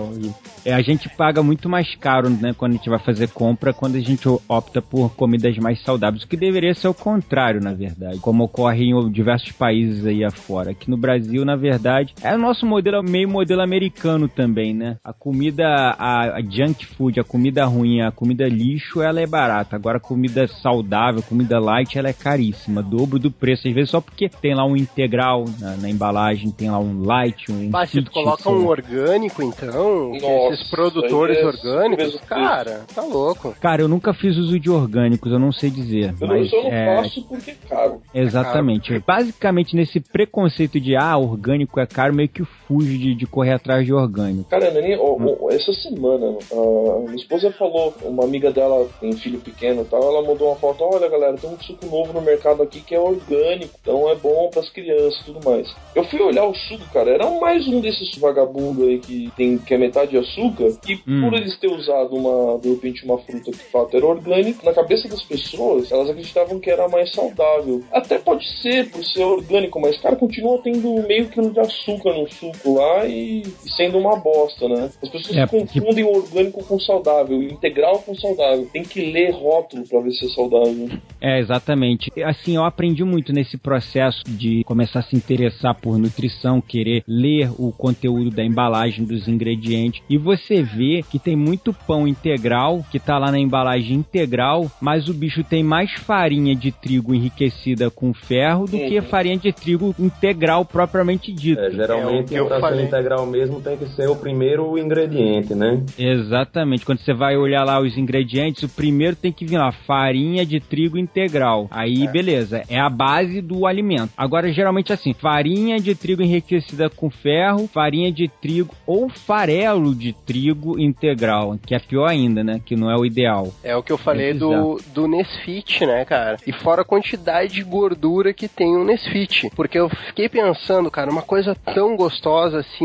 É, é, a gente paga muito mais caro, né, quando a gente vai fazer compra, quando a gente opta por comidas mais saudáveis, o que deveria ser o contrário, na verdade, como ocorre em diversos países aí afora. Aqui no Brasil, na verdade, é o nosso modelo, meio modelo americano também, né? A comida, a, a junk food, a comida ruim, a comida lixo, ela é barata. Agora a comida saudável, comida light, ela é caríssima, dobro do preço, às vezes só porque tem lá um integral na, na embalagem, tem lá um light, um... Mas se tu coloca um orgânico, então, nossa, esses produtores é orgânicos, cara, tá louco. Cara, eu nunca fiz uso de orgânicos, eu não sei dizer. Eu mas, não, eu não é... faço porque é caro. Exatamente. É caro. Basicamente, nesse preconceito de, ah, orgânico é caro, meio que eu fujo de, de correr atrás de orgânico. Cara, nem, ó, ó, essa semana, a minha esposa falou, uma amiga dela tem filho pequeno e tal, ela mandou uma foto, olha galera, tem um suco novo no mercado aqui que é orgânico, então é bom pras crianças e tudo mais. Eu fui olhar o suco, cara, era mais um desses vagabundos aí que tem que é metade de açúcar, e hum. por eles ter usado uma, de repente, uma fruta que de fato era orgânica, na cabeça das pessoas, elas acreditavam que era mais saudável. Até pode ser por ser orgânico, mas cara, continua tendo meio quilo de açúcar no suco lá e, e sendo uma bosta, né? As pessoas é, confundem porque... o orgânico com saudável, o integral com saudável. Tem que ler rótulo pra ver se é saudável. É, exatamente. Assim, eu aprendi muito nesse processo de começar a se interessar por nutrição, querer ler o conteúdo da embalagem, dos ingredientes, e você vê que tem muito pão integral, que tá lá na embalagem integral, mas o bicho tem mais farinha de trigo enriquecida com ferro do uhum. que farinha de trigo integral propriamente dito. É, geralmente, é, pra ser integral mesmo, tem que ser o primeiro ingrediente, né? Exatamente. Quando você vai olhar lá os ingredientes, o primeiro tem que vir lá, farinha de trigo integral. Aí, é. beleza, é a base do alimento. Agora, geralmente assim, farinha de trigo enriquecida com ferro, farinha de trigo ou farelo de trigo integral, que é pior ainda, né? Que não é o ideal. É o que eu falei é do, do Nesfit, né, cara? E fora a quantidade de gordura que tem o Nesfit. Porque eu fiquei pensando, cara, uma coisa tão gostosa assim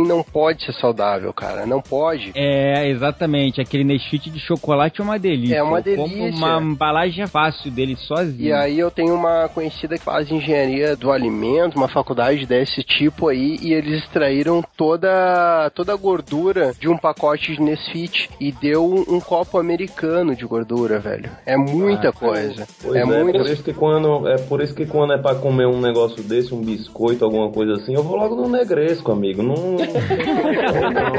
não pode ser saudável, cara. Não pode. É, exatamente. Aquele Nesfit de chocolate é uma delícia. É uma Eu delícia. Como uma embalagem fácil dele sozinho. E aí eu tenho uma conhecida que faz engenharia do alimento, uma faculdade desse tipo aí, e eles extraíram toda, toda a gordura de um pacote de Nesfit e deu um, um copo americano de gordura, velho. É muita ah, coisa. Pois é, é, muita... por isso que quando, é por isso que quando é pra comer um negócio desse, um biscoito, alguma coisa assim, eu vou logo no Negresco, amigo. Não... não, não.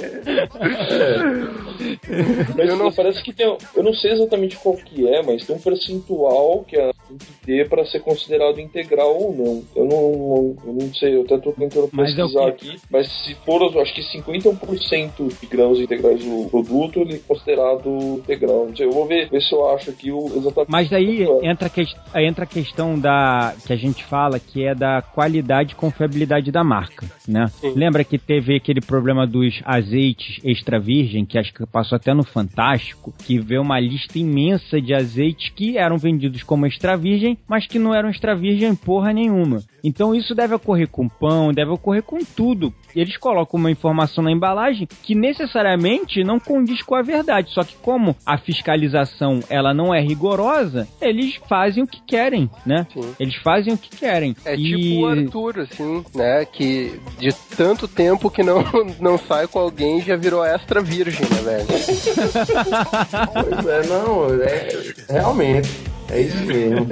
É. Mas eu não, parece que tem. Eu não sei exatamente qual que é, mas tem um percentual que tem que ter pra ser considerado integral ou não. Eu não, eu não sei, eu até tô tentando pesquisar aqui, mas se for, eu acho que cinquenta e um por cento de grãos integrais do produto, ele é considerado integral. Não sei, eu vou ver, ver se eu acho aqui o exatamente. Mas daí entra a, que, entra a questão da que a gente fala, que é da qualidade e confiabilidade da marca, né? Sim. Lembra que teve aquele problema dos azeites extra virgem, que acho que passou até no Fantástico, que veio uma lista imensa de azeites que eram vendidos como extra virgem, mas que não eram extra virgem porra nenhuma. Então isso deve ocorrer com pão, deve ocorrer com tudo. Eles colocam uma informação na embalagem que necessariamente não condiz com a verdade, só que como a fiscalização ela não é rigorosa, eles fazem o que querem, né? Sim. Eles fazem o que querem. É e... tipo o Arthur, assim, né? Que de tanto tempo que não, não sai com alguém já virou extra virgem, né, velho? Pois é, não, é, realmente, é isso mesmo.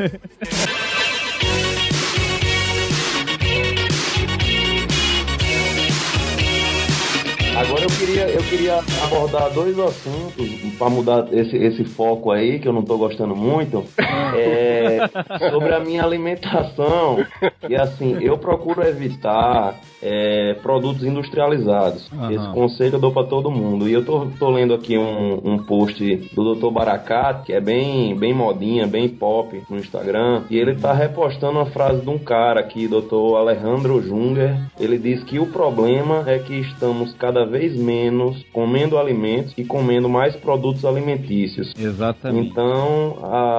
Agora eu queria, eu queria abordar dois assuntos para mudar esse, esse foco aí, que eu não tô gostando muito, é, sobre a minha alimentação. E assim, eu procuro evitar é, produtos industrializados. Uhum. Esse conselho eu dou para todo mundo. E eu tô, tô lendo aqui um, um post do doutor Barakat, que é bem, bem modinha, bem pop no Instagram, e ele tá repostando uma frase de um cara aqui, doutor Alejandro Junger. Ele diz que o problema é que estamos cada vez menos comendo alimentos e comendo mais produtos alimentícios. Exatamente. Então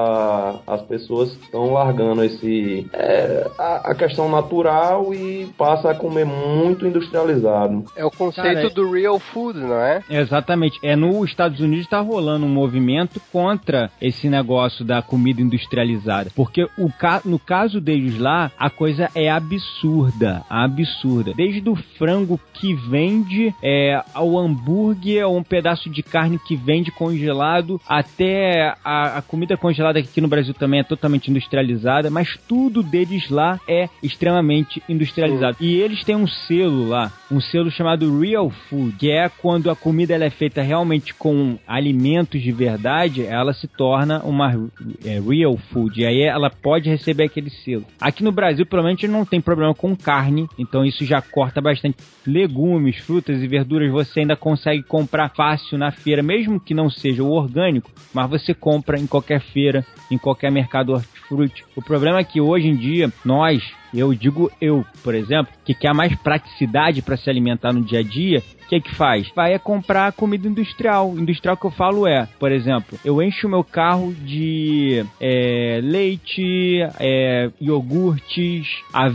a, as pessoas estão largando esse é, a, a questão natural e passa a comer muito industrializado. É o conceito Cara, do real food, não é? Exatamente. É, nos Estados Unidos está rolando um movimento contra esse negócio da comida industrializada, porque o ca- no caso deles lá, a coisa é absurda, absurda. Desde o frango que vende é, ao hambúrguer, ou um pedaço de carne que vende congelado, até a, a comida congelada que aqui no Brasil também é totalmente industrializada, mas tudo deles lá é extremamente industrializado. Uhum. E eles têm um selo lá, um selo chamado Real Food, que é quando a comida ela é feita realmente com alimentos de verdade, ela se torna uma é, Real Food, e aí ela pode receber aquele selo. Aqui no Brasil, provavelmente, não tem problema com carne, então isso já corta bastante. Legumes, frutas e verduras você ainda consegue comprar fácil na feira, mesmo que não seja o orgânico, mas você compra em qualquer feira, em qualquer mercado hortifruti. O problema é que hoje em dia, nós, eu digo eu, por exemplo, que quer mais praticidade para se alimentar no dia a dia, o que que faz? Vai é comprar comida industrial. Industrial que eu falo é, por exemplo, eu encho o meu carro de é, leite, é, iogurtes,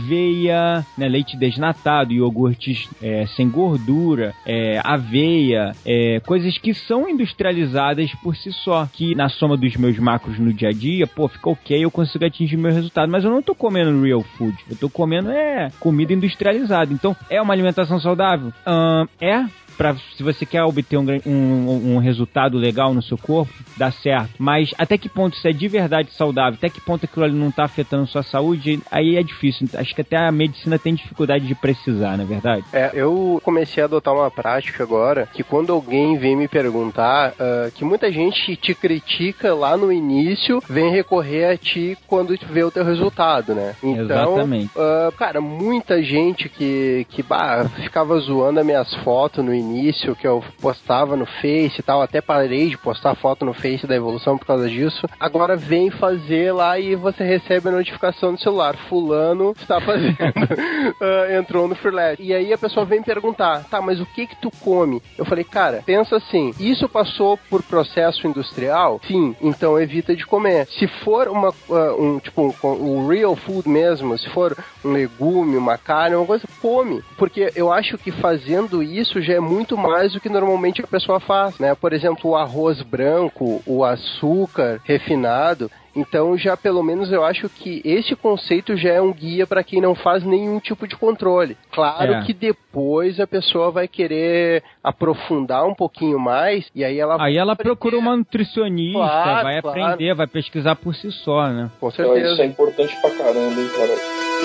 aveia, né, leite desnatado, iogurtes é, sem gordura, é, aveia, é, coisas que são industrializadas por si só, que na soma dos meus macros no dia a dia, pô, fica ok, eu consigo atingir meu resultado, mas eu não tô comendo real food, eu tô comendo é comida industrializada. Então, é uma alimentação saudável? Hum, é. Pra, se você quer obter um, um, um resultado legal no seu corpo, dá certo. Mas até que ponto isso é de verdade saudável? Até que ponto aquilo ali não está afetando sua saúde? Aí é difícil. Acho que até a medicina tem dificuldade de precisar, não é verdade? É, eu comecei a adotar uma prática agora, que quando alguém vem me perguntar, uh, que muita gente te critica lá no início, vem recorrer a ti quando vê o teu resultado, né? Então, exatamente. Uh, cara, muita gente que, que bah, ficava zoando as minhas fotos no início, início, que eu postava no Face e tal, até parei de postar foto no Face da evolução por causa disso. Agora vem fazer lá e você recebe a notificação no celular. Fulano está fazendo. uh, entrou no Freelance. E aí a pessoa vem perguntar, tá, mas o que que tu come? Eu falei, cara, pensa assim, isso passou por processo industrial? Sim, então evita de comer. Se for uma, uh, um, tipo, um, um real food mesmo, se for um legume, uma carne, uma coisa, come. Porque eu acho que fazendo isso já é muito mais do que normalmente a pessoa faz, né? Por exemplo, o arroz branco, o açúcar refinado. Então, já pelo menos eu acho que esse conceito já é um guia para quem não faz nenhum tipo de controle. Claro é. que depois a pessoa vai querer aprofundar um pouquinho mais e aí ela... Aí ela procura uma nutricionista, claro, vai claro. aprender, vai pesquisar por si só, né? Com certeza. Então, isso é importante pra caramba, hein, cara?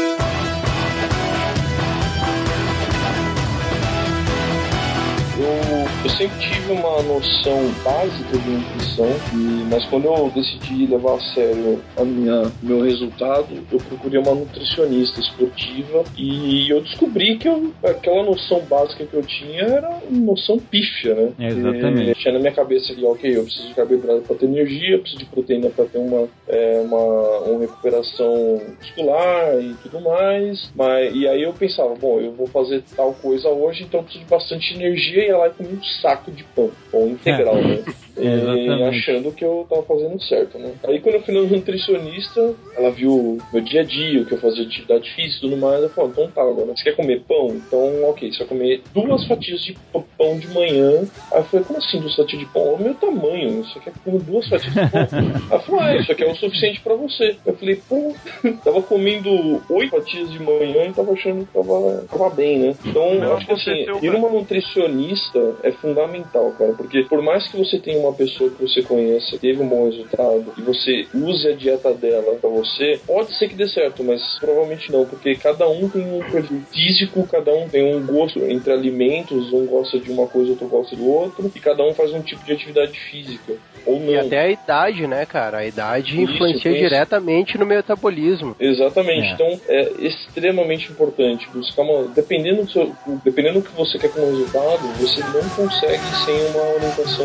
Eu, eu sempre tive uma noção básica de nutrição, e, mas quando eu decidi levar a sério a minha, meu resultado, eu procurei uma nutricionista esportiva e eu descobri que eu, aquela noção básica que eu tinha era uma noção pífia, né? Exatamente. E, tinha na minha cabeça que, ok, eu preciso de carboidrato para ter energia, eu preciso de proteína para ter uma, é, uma, uma recuperação muscular e tudo mais, mas, e aí eu pensava, bom, eu vou fazer tal coisa hoje, então eu preciso de bastante energia, e ia lá e comia um saco de pão, pão integral, é. né? E, achando que eu tava fazendo certo, né? Aí quando eu fui no nutricionista, ela viu meu dia a dia, o que eu fazia de atividade física e tudo mais, ela falou, então tá, agora você quer comer pão? Então, ok, você vai comer duas fatias de pão de manhã. Aí eu falei, como assim duas fatias de pão? É o meu tamanho, você quer comer duas fatias de pão? Ela falou, ah, isso aqui é o suficiente pra você. Eu falei, pô, tava comendo oito fatias de manhã e tava achando que tava, tava bem, né? Então, eu acho que assim, ir uma nutricionista é fundamental, cara, porque por mais que você tenha uma pessoa que você conheça, teve um bom resultado, e você use a dieta dela pra você, pode ser que dê certo, mas provavelmente não, porque cada um tem um perfil físico, cada um tem um gosto entre alimentos, um gosta de uma coisa, outro gosta do outro, e cada um faz um tipo de atividade física. Ou não. E até a idade, né, cara? A idade isso, influencia diretamente no metabolismo. Exatamente. É. Então, é extremamente importante buscar uma... Dependendo do, seu... Dependendo do que você quer como resultado, você não consegue sem uma orientação.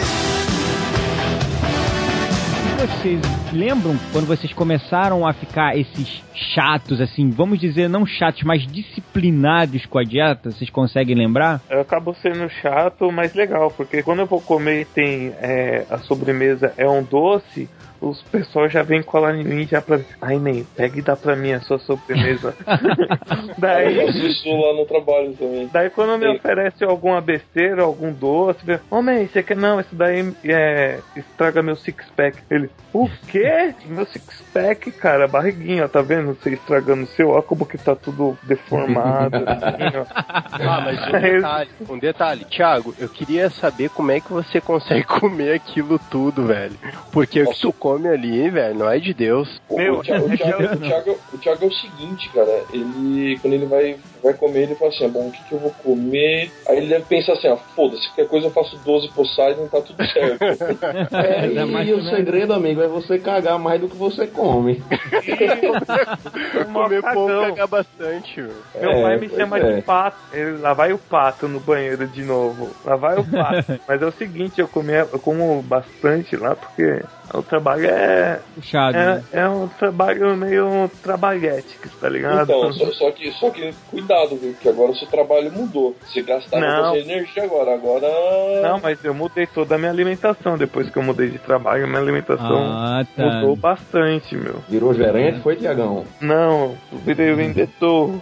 Vocês lembram quando vocês começaram a ficar esses chatos, assim, vamos dizer, não chatos, mas disciplinados com a dieta? Vocês conseguem lembrar? Eu acabo sendo chato, mas legal, porque quando eu vou comer tem é, a sobremesa é um doce, os pessoal já vem colar em mim já pra... Ai, nem, pega e dá pra mim a sua sobremesa. Daí... Eu faço isso lá no trabalho também. Daí quando me oferece alguma besteira, algum doce, ô, oh, man, você quer... Não, isso daí é... estraga meu six-pack. Ele, o quê? Meu six-pack, cara, barriguinha, tá vendo? Você estragando o seu, ó como que tá tudo deformado. Assim, ó. Ah, mas um detalhe, um detalhe. Thiago, eu queria saber como é que você consegue comer aquilo tudo, velho. Porque o que tu come ali, velho, não é de Deus. Meu, o Thiago, o, Thiago, o, Thiago, o Thiago é o seguinte, cara, ele, quando ele vai, vai comer, ele fala assim, bom, o que, que eu vou comer? Aí ele deve pensar assim, ah, foda-se, qualquer coisa eu faço doze Poseidon, tá tudo certo. É, e, e o segredo, amigo, é você cagar mais do que você come. Comer pouco, cagar bastante, meu. Meu é, pai me chama é. de pato. Ele, lá vai o pato no banheiro de novo. Lá vai o pato. Mas é o seguinte, eu, comi, eu como bastante lá, porque o trabalho é... Puxado, é, né? é um trabalho meio trabalhete, tá ligado? Então, só, só, que, só que cuidado, viu? Que agora o seu trabalho mudou. Você gastava Não. você energia agora. Agora... Não, mas eu mudei toda a minha alimentação. Depois que eu mudei de trabalho, minha alimentação ah, tá. mudou bastante, meu. Virou gerente, foi, Tiagão? Não, eu virei vendedor.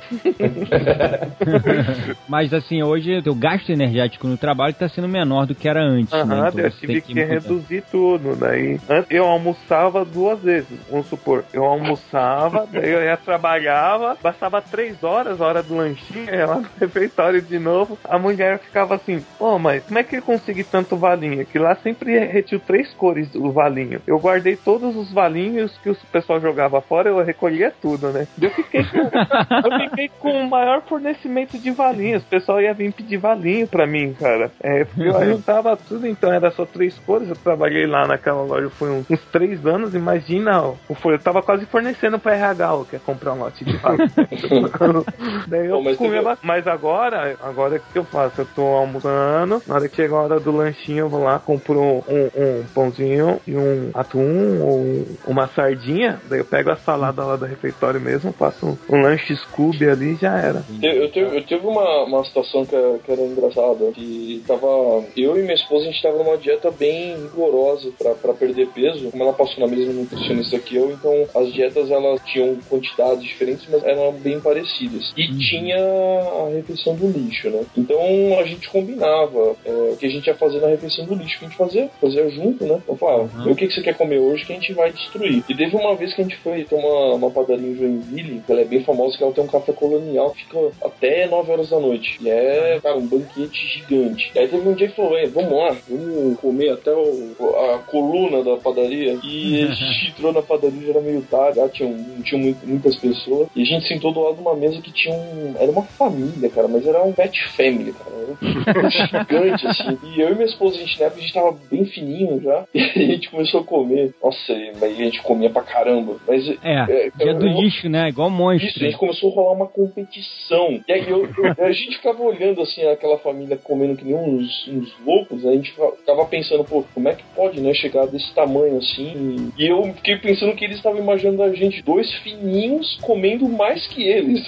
Mas assim, hoje o teu gasto energético no trabalho tá sendo menor do que era antes, Aham, né? Então eu você tive tem que reduzir tudo. Daí, antes eu almoçava duas vezes, vamos supor. Eu almoçava, daí eu ia trabalhava, bastava três horas, a hora do lanchinho, eu ia lá no refeitório de novo. A mulher ficava assim, ô, oh, mas como é que eu consegui tanto valinho? Que lá sempre retiu três cores do valinho. Eu guardei todos os valinhos que o pessoal jogava fora, eu recolhia tudo, né? Eu fiquei com, eu fiquei com o maior fornecimento de valinhos. O pessoal ia vir pedir valinho pra mim, cara. É, eu juntava tudo, então era só três cores. Eu trabalhei lá naquela loja, foi uns, uns três anos, imagina, ó, eu tava quase fornecendo pra R H, ó, quer comprar um lote de valinho. Daí eu mas comia teve... bastante. Mas agora, agora o que eu faço? Eu tô almoçando, na hora que chega a hora do lanchinho, eu vou lá, compro um, um pãozinho e um atum ou uma sardinha, daí eu pego a salada lá do refeitório mesmo, faço um, um lanche Scooby ali e já era. Eu, eu, teve, eu tive uma, uma situação que, que era engraçada, que tava, eu e minha esposa, a gente tava numa dieta bem rigorosa pra, pra perder peso, como ela passou na mesma nutricionista que eu, então as dietas elas tinham quantidades diferentes, mas eram bem parecidas. E tinha a refeição do lixo, né? Então a gente combinava é, o que a gente ia fazer na refeição do lixo, que a gente fazia, fazia junto, né? Eu falava, uhum. o que, que você quer comer hoje que a gente vai destruir? E teve uma vez que a gente foi tomar uma padaria em Joinville, que ela é bem famosa, que ela tem um café colonial que fica até nove horas da noite. E é, cara, um banquete gigante. E aí teve um dia que falou, vamos lá, vamos comer até o, a coluna da padaria. E a gente entrou na padaria, já era meio tarde, lá tinham, tinham muito, muitas pessoas. E a gente sentou do lado de uma mesa que tinha um... Era uma família, cara, mas era um pet family, cara. Era um gigante, assim. E eu e minha esposa, a gente, na época, a gente tava bem fininho já. E a gente começou a comer. Nossa, mas a gente comia pra caramba. Mas, é, é dia do eu, lixo, né? Igual monstro. Isso, a gente começou a rolar uma competição. E aí eu, eu, a gente ficava olhando, assim, aquela família comendo que nem uns, uns loucos. A gente ficava pensando, pô, como é que pode, né, chegar desse tamanho, assim? E eu fiquei pensando que eles estavam imaginando a gente, dois fininhos, comendo mais que eles.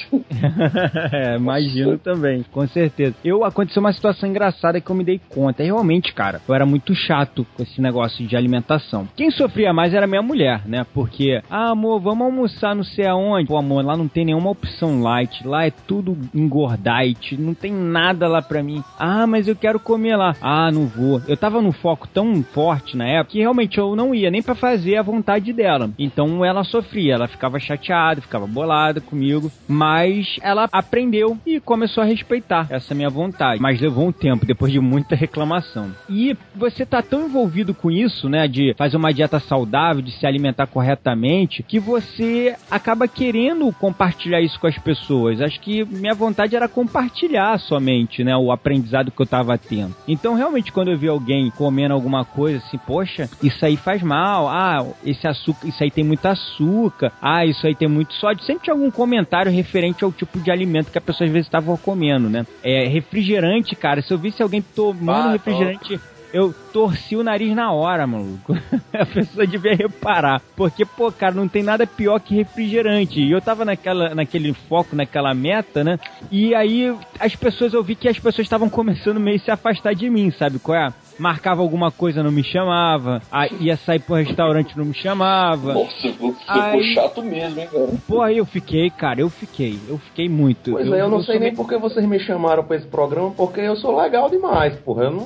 É, imagino também, com certeza. Eu, aconteceu uma situação engraçada que eu me dei conta. Realmente, cara, eu era muito chato com esse negócio de alimentação. Quem sofria mais era minha mulher, né? Porque, ah, amor, vamos almoçar não sei aonde. Pô, amor, lá não tem nenhuma opção light. Lá é tudo engordite. Não tem nada lá pra mim. Ah, mas eu quero comer lá. Ah, não vou. Eu tava num foco tão forte na época que realmente eu não ia nem pra fazer a vontade dela. Então ela sofria. Ela ficava chateada, ficava bolada comigo. Mas ela aprendeu e começou a respeitar essa minha vontade. Mas levou um tempo, depois de muita reclamação. E você tá tão envolvido com isso, né? De fazer uma dieta saudável, de se alimentar corretamente, que você acaba querendo compartilhar isso com as pessoas. Acho que minha vontade era compartilhar somente, né? O aprendizado que eu tava tendo. Então, realmente, quando eu vi alguém comendo alguma coisa assim, poxa, isso aí faz mal. Ah, esse açúcar, isso aí tem muito açúcar. Ah, isso aí tem muito sódio. Sempre tinha algum comentário referente ao tipo de alimento que a pessoa às vezes estava comendo, né? É, refrigerante, cara, se eu visse alguém tomando ah, refrigerante... Top. Eu torci o nariz na hora, maluco. A pessoa devia reparar. Porque, pô, cara, não tem nada pior que refrigerante. E eu tava naquela, naquele foco, naquela meta, né? E aí, as pessoas, eu vi que as pessoas estavam começando meio a se afastar de mim, sabe qual é? Marcava alguma coisa, não me chamava. Aí ia sair pro restaurante, não me chamava. Nossa, você ficou aí, chato mesmo, hein, cara? Pô, aí eu fiquei, cara, eu fiquei. Eu fiquei muito. Pois eu, é, eu não eu sei nem meio... porque vocês me chamaram pra esse programa, porque eu sou legal demais, porra. Eu não...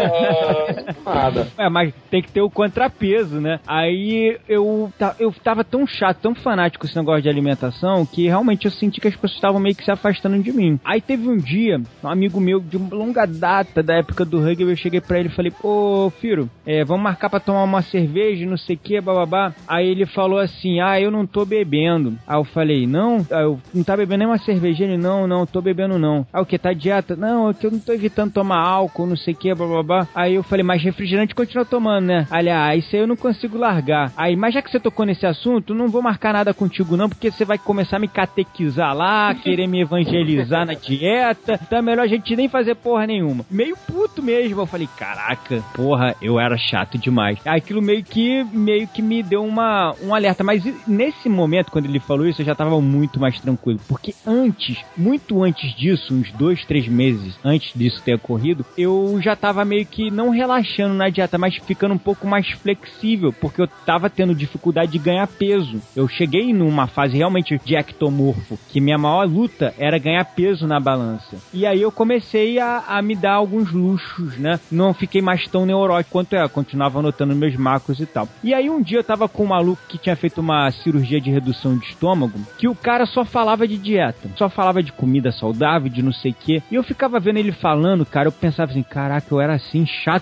ah, nada. É, mas tem que ter o contrapeso, né? Aí eu, eu tava tão chato, tão fanático com esse negócio de alimentação, que realmente eu senti que as pessoas estavam meio que se afastando de mim. Aí teve um dia, um amigo meu de longa data, da época do rugby, eu cheguei pra ele e falei, pô, Firo, é, vamos marcar pra tomar uma cerveja, não sei o que, bababá. Aí ele falou assim, ah, eu não tô bebendo. Aí eu falei, não? Aí eu não tá bebendo nem uma cerveja? Ele, não, não, tô bebendo não. Aí o que, tá dieta? Não, é que eu não tô evitando tomar álcool, não sei o que, bababá. Aí eu falei, mas refrigerante continua tomando, né? Aliás, isso aí eu não consigo largar. Aí, mas já que você tocou nesse assunto, não vou marcar nada contigo não, porque você vai começar a me catequizar lá, querer me evangelizar na dieta, então é melhor a gente nem fazer porra nenhuma. Meio puto mesmo, eu falei, caraca, porra, eu era chato demais. Aquilo meio que, meio que me deu uma, um alerta, mas nesse momento, quando ele falou isso, eu já tava muito mais tranquilo, porque antes, muito antes disso, uns dois, três meses antes disso ter ocorrido, eu já tava meio que não relaxando na dieta, mas ficando um pouco mais flexível, porque eu tava tendo dificuldade de ganhar peso. Eu cheguei numa fase realmente de ectomorfo, que minha maior luta era ganhar peso na balança. E aí eu comecei a, a me dar alguns luxos, né? Não fiquei mais tão neurótico quanto é, continuava anotando meus macros e tal. E aí um dia eu tava com um maluco que tinha feito uma cirurgia de redução de estômago, que o cara só falava de dieta, só falava de comida saudável, de não sei o quê. E eu ficava vendo ele falando, cara, eu pensava assim, caraca, eu era assim, chato que nem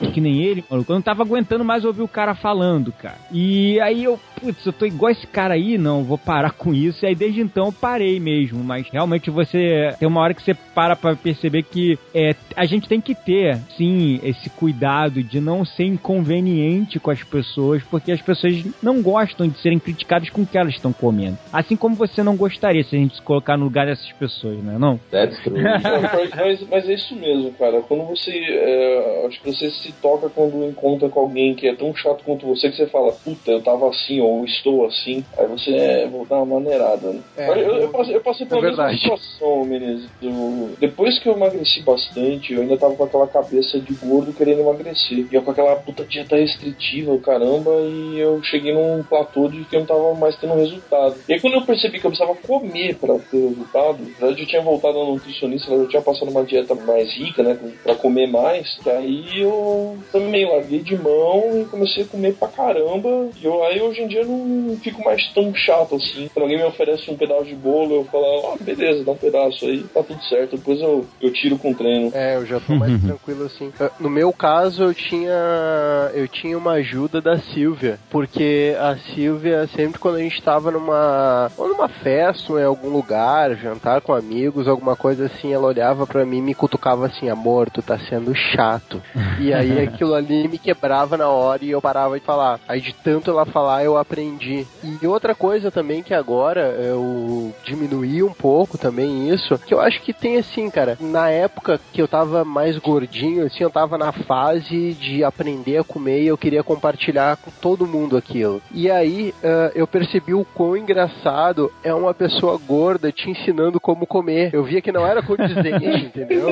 nele, maluco. Eu não tava aguentando mais ouvir o cara falando, cara. E aí eu, putz, eu tô igual esse cara aí, não, vou parar com isso. E aí desde então eu parei mesmo. Mas realmente você tem uma hora que você para pra perceber que é, a gente tem que ter, sim, esse cuidado de não ser inconveniente com as pessoas, porque as pessoas não gostam de serem criticadas com o que elas estão comendo. Assim como você não gostaria se a gente se colocar no lugar dessas pessoas, não é não? That's true. mas, mas é isso mesmo, cara. Quando você, é, acho que você se toca quando encontra com alguém que é tão chato quanto você, que você fala, puta, eu tava assim, ou estou assim, aí você é, vou dar uma maneirada, né? É, eu, eu, eu, passei, eu passei pela é mesma situação, Menezes. Eu, depois que eu emagreci bastante, eu ainda tava com aquela cabeça de gordo querendo emagrecer. E eu com aquela puta dieta restritiva, caramba, e eu cheguei num platô de que eu não tava mais tendo resultado. E aí quando eu percebi que eu precisava comer pra ter resultado, já eu tinha voltado ao nutricionista, eu já tinha passado uma dieta mais rica, né, pra comer mais, que aí eu também larguei de mão e comecei a comer pra caramba. E eu, aí hoje em dia eu não fico mais tão chato assim. Quando alguém me oferece um pedaço de bolo, eu falo, ó, oh, beleza, dá um pedaço aí, tá tudo certo, depois eu, eu tiro com o treino. É, eu já tô mais tranquilo assim. No meu caso, eu tinha eu tinha uma ajuda da Silvia, porque a Silvia, sempre quando a gente tava numa ou numa festa, ou em algum lugar, jantar com amigos, alguma coisa assim, ela olhava pra mim e me cutucava assim, amor, tu tá sendo chato. E aí aquilo ali me quebrava na hora e eu parava de falar. Aí de tanto ela falar, eu aprendi. E outra coisa também que agora eu diminuí um pouco também isso, que eu acho que tem assim, cara, na época que eu tava mais gordinho, assim, eu tava na fase de aprender a comer e eu queria compartilhar com todo mundo aquilo. E aí uh, eu percebi o quão engraçado é uma pessoa gorda te ensinando como comer. Eu via que não era condizente, entendeu?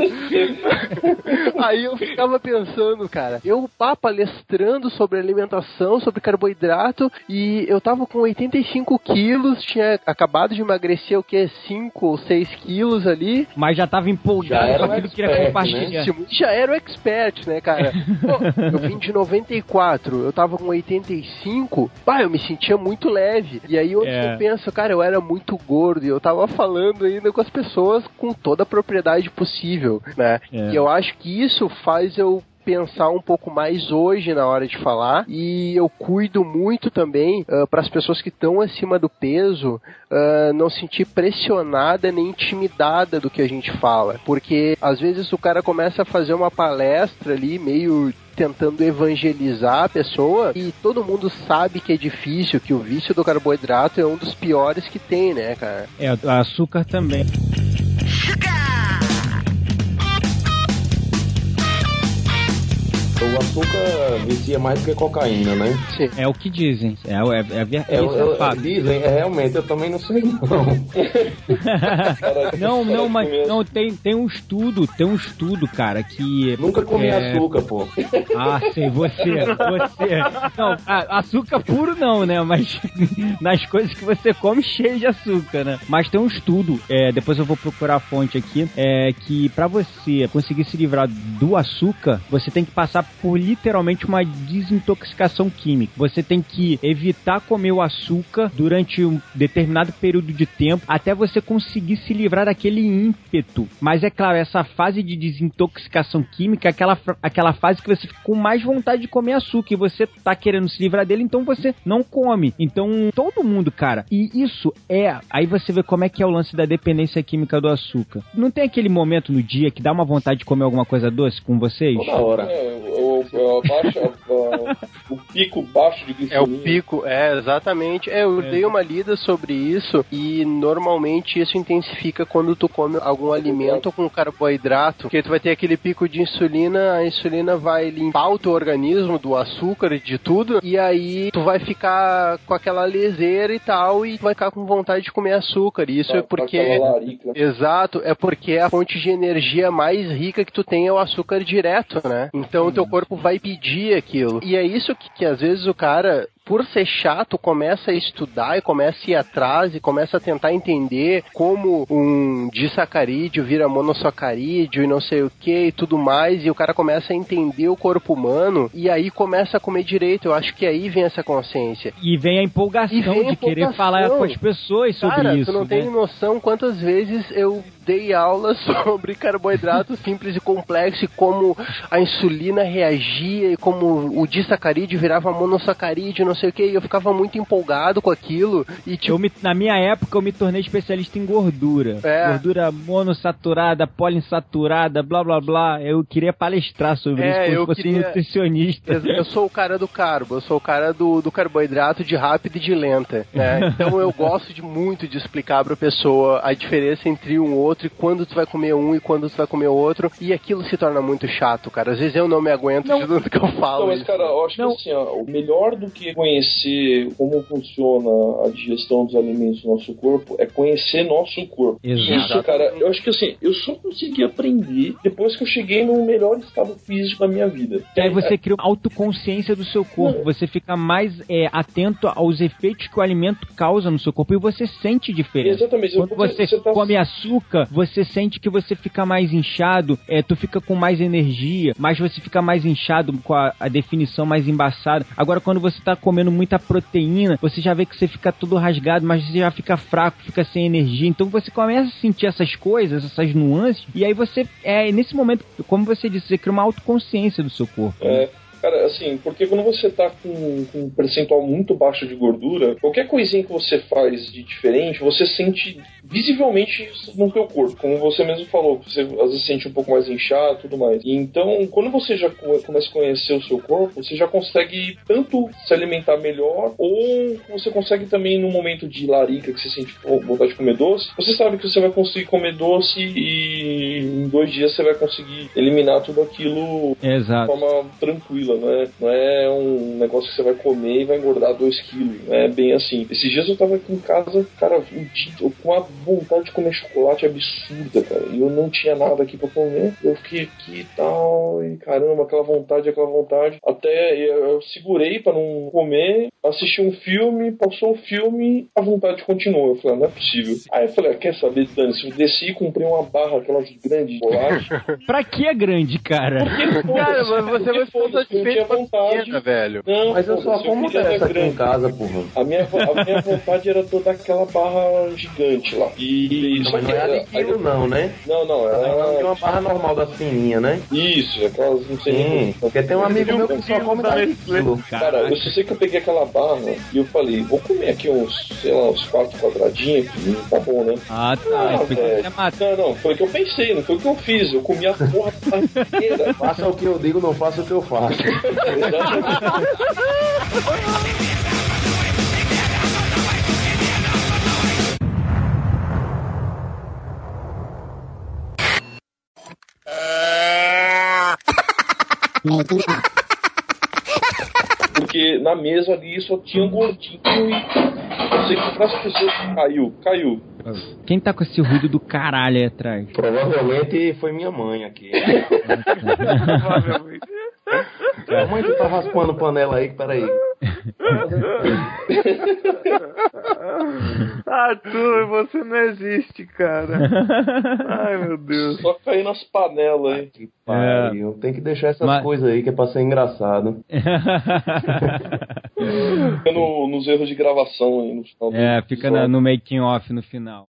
Aí eu ficava pensando, cara, eu pá, palestrando sobre alimentação, sobre carboidrato, e eu tava com oitenta e cinco quilos, tinha acabado de emagrecer o que? cinco ou seis quilos ali. Mas já tava empolgado com aquilo que queria compartilhar. Né? Já era o expert, né, cara? Pô, eu vim de noventa e quatro, eu tava com oitenta e cinco, pá, eu me sentia muito leve. E aí hoje é. eu penso, cara, eu era muito gordo e eu tava falando ainda com as pessoas com toda a propriedade possível, né? É. E eu acho que isso faz eu pensar um pouco mais hoje na hora de falar, e eu cuido muito também uh, para as pessoas que estão acima do peso uh, não sentir pressionada nem intimidada do que a gente fala, porque às vezes o cara começa a fazer uma palestra ali meio tentando evangelizar a pessoa e todo mundo sabe que é difícil, que o vício do carboidrato é um dos piores que tem, né, cara? É, o açúcar também. O açúcar vicia mais do que cocaína, né? Sim. É o que dizem. É, é, é, é, é, é, é dizem, é, realmente, eu também não sei não. não, não, mas não, tem, tem um estudo, tem um estudo, cara, que... Nunca comi é... açúcar, pô. Ah, sei, você, você... Não, açúcar puro não, né? Mas nas coisas que você come, cheio de açúcar, né? Mas tem um estudo, é, depois eu vou procurar a fonte aqui, é, que pra você conseguir se livrar do açúcar, você tem que passar por literalmente uma desintoxicação química. Você tem que evitar comer o açúcar durante um determinado período de tempo até você conseguir se livrar daquele ímpeto. Mas é claro, essa fase de desintoxicação química é aquela, aquela fase que você fica com mais vontade de comer açúcar e você tá querendo se livrar dele, então você não come. Então, todo mundo, cara, e isso é... Aí você vê como é que é o lance da dependência química do açúcar. Não tem aquele momento no dia que dá uma vontade de comer alguma coisa doce com vocês? Toda hora. É, o, o, baixa, o, o pico baixo de glicemia. É o pico, é, exatamente. É, eu é. dei uma lida sobre isso e normalmente isso intensifica quando tu come algum alimento com carboidrato, porque tu vai ter aquele pico de insulina, a insulina vai limpar o teu organismo do açúcar e de tudo, e aí tu vai ficar com aquela leseira e tal, e tu vai ficar com vontade de comer açúcar. E isso tá, é porque... Exato, é porque a fonte de energia mais rica que tu tem é o açúcar direto, né? Então o teu corpo vai pedir aquilo. E é isso que, que às vezes o cara, por ser chato, começa a estudar e começa a ir atrás e começa a tentar entender como um disacarídeo vira monossacarídeo e não sei o que e tudo mais, e o cara começa a entender o corpo humano e aí começa a comer direito. Eu acho que aí vem essa consciência. E vem a empolgação vem a de empolgação. Querer falar com as pessoas sobre cara, isso. Tu não né? tem noção quantas vezes eu dei aula sobre carboidrato simples e complexo e como a insulina reagia e como o disacarídeo virava monossacarídeo, não sei o que, e eu ficava muito empolgado com aquilo. E tipo... eu me, na minha época eu me tornei especialista em gordura. É. Gordura monossaturada, poliinsaturada, blá blá blá. Eu queria palestrar sobre é, isso, como eu se fosse queria... nutricionista. Eu sou o cara do carbo, eu sou o cara do, do carboidrato de rápida e de lenta, né? Então eu gosto de muito de explicar pra pessoa a diferença entre um outro e quando tu vai comer um e quando tu vai comer outro, e aquilo se torna muito chato, cara. Às vezes eu não me aguento não. de tanto que eu falo. Não, mas cara, eu acho não. que assim, ó, o melhor do que conhecer como funciona a digestão dos alimentos no nosso corpo é conhecer nosso corpo. Exato. Isso, cara, eu acho que assim, eu só consegui aprender depois que eu cheguei no melhor estado físico da minha vida. E aí você cria uma autoconsciência do seu corpo, não. você fica mais é, atento aos efeitos que o alimento causa no seu corpo e você sente diferença. Exatamente. Quando você, você tá... come açúcar, você sente que você fica mais inchado, é, tu fica com mais energia, mas você fica mais inchado com a, a definição mais embaçada. Agora, quando você tá comendo muita proteína, você já vê que você fica todo rasgado, mas você já fica fraco, fica sem energia. Então você começa a sentir essas coisas, essas nuances, e aí você, é nesse momento, como você disse, você cria uma autoconsciência do seu corpo. É. Cara, assim, porque quando você tá com, com um percentual muito baixo de gordura, qualquer coisinha que você faz de diferente, você sente visivelmente no teu corpo. Como você mesmo falou, você às vezes sente um pouco mais inchado e tudo mais. E então, quando você já começa a conhecer o seu corpo, você já consegue tanto se alimentar melhor, ou você consegue também, no momento de larica, que você sente vontade de comer doce, você sabe que você vai conseguir comer doce e em dois dias você vai conseguir eliminar tudo aquilo Exato. de forma tranquila. Não é, não é um negócio que você vai comer e vai engordar dois quilos. Não é bem assim. Esses dias eu tava aqui em casa, cara, um dia, eu, com a vontade de comer chocolate absurda, cara. E eu não tinha nada aqui pra comer. Eu fiquei aqui e tal. E caramba, aquela vontade, aquela vontade. Até eu, eu segurei pra não comer. Assisti um filme, passou o filme, a vontade continuou. Eu falei, não é possível. Aí eu falei, ah, quer saber, Dani? Se eu desci e comprei uma barra, aquelas grandes de chocolate. Pra que é grande, cara? Porque, cara, mas você vai ficar satisfeito com a vontade, velho. Não, mas eu só como dessa aqui em casa, porra. A minha, a minha vontade era toda aquela barra gigante lá. E não, mas não é adquilo, não, né? Não, não. Era é uma barra normal da fininha, né? Isso, aquelas, não sei nem. Porque tem um amigo meu que só come da quilo. Cara, eu só sei que eu peguei aquela barra e eu falei, vou comer aqui uns, sei lá, uns quatro quadradinhos aqui, tá bom, né? Ah, tá. Ah, velho. Não, não, foi o que eu pensei, não foi o que eu fiz. Eu comi a porra inteira. Faça o que eu digo, não faça o que eu faço. Porque na mesa ali só tinha um gordinho e eu sei que para as pessoas caiu, caiu. Quem tá com esse ruído do caralho aí atrás? Provavelmente foi minha mãe aqui. Provavelmente. A mãe que tá raspando panela aí, peraí. Arthur, você não existe, cara. Ai, meu Deus. Só cair nas panelas aí. Que pariu. É. Tem que deixar essas Mas... coisas aí que é pra ser engraçado. Fica no, nos erros de gravação aí no final. É, fica na, no making off no final.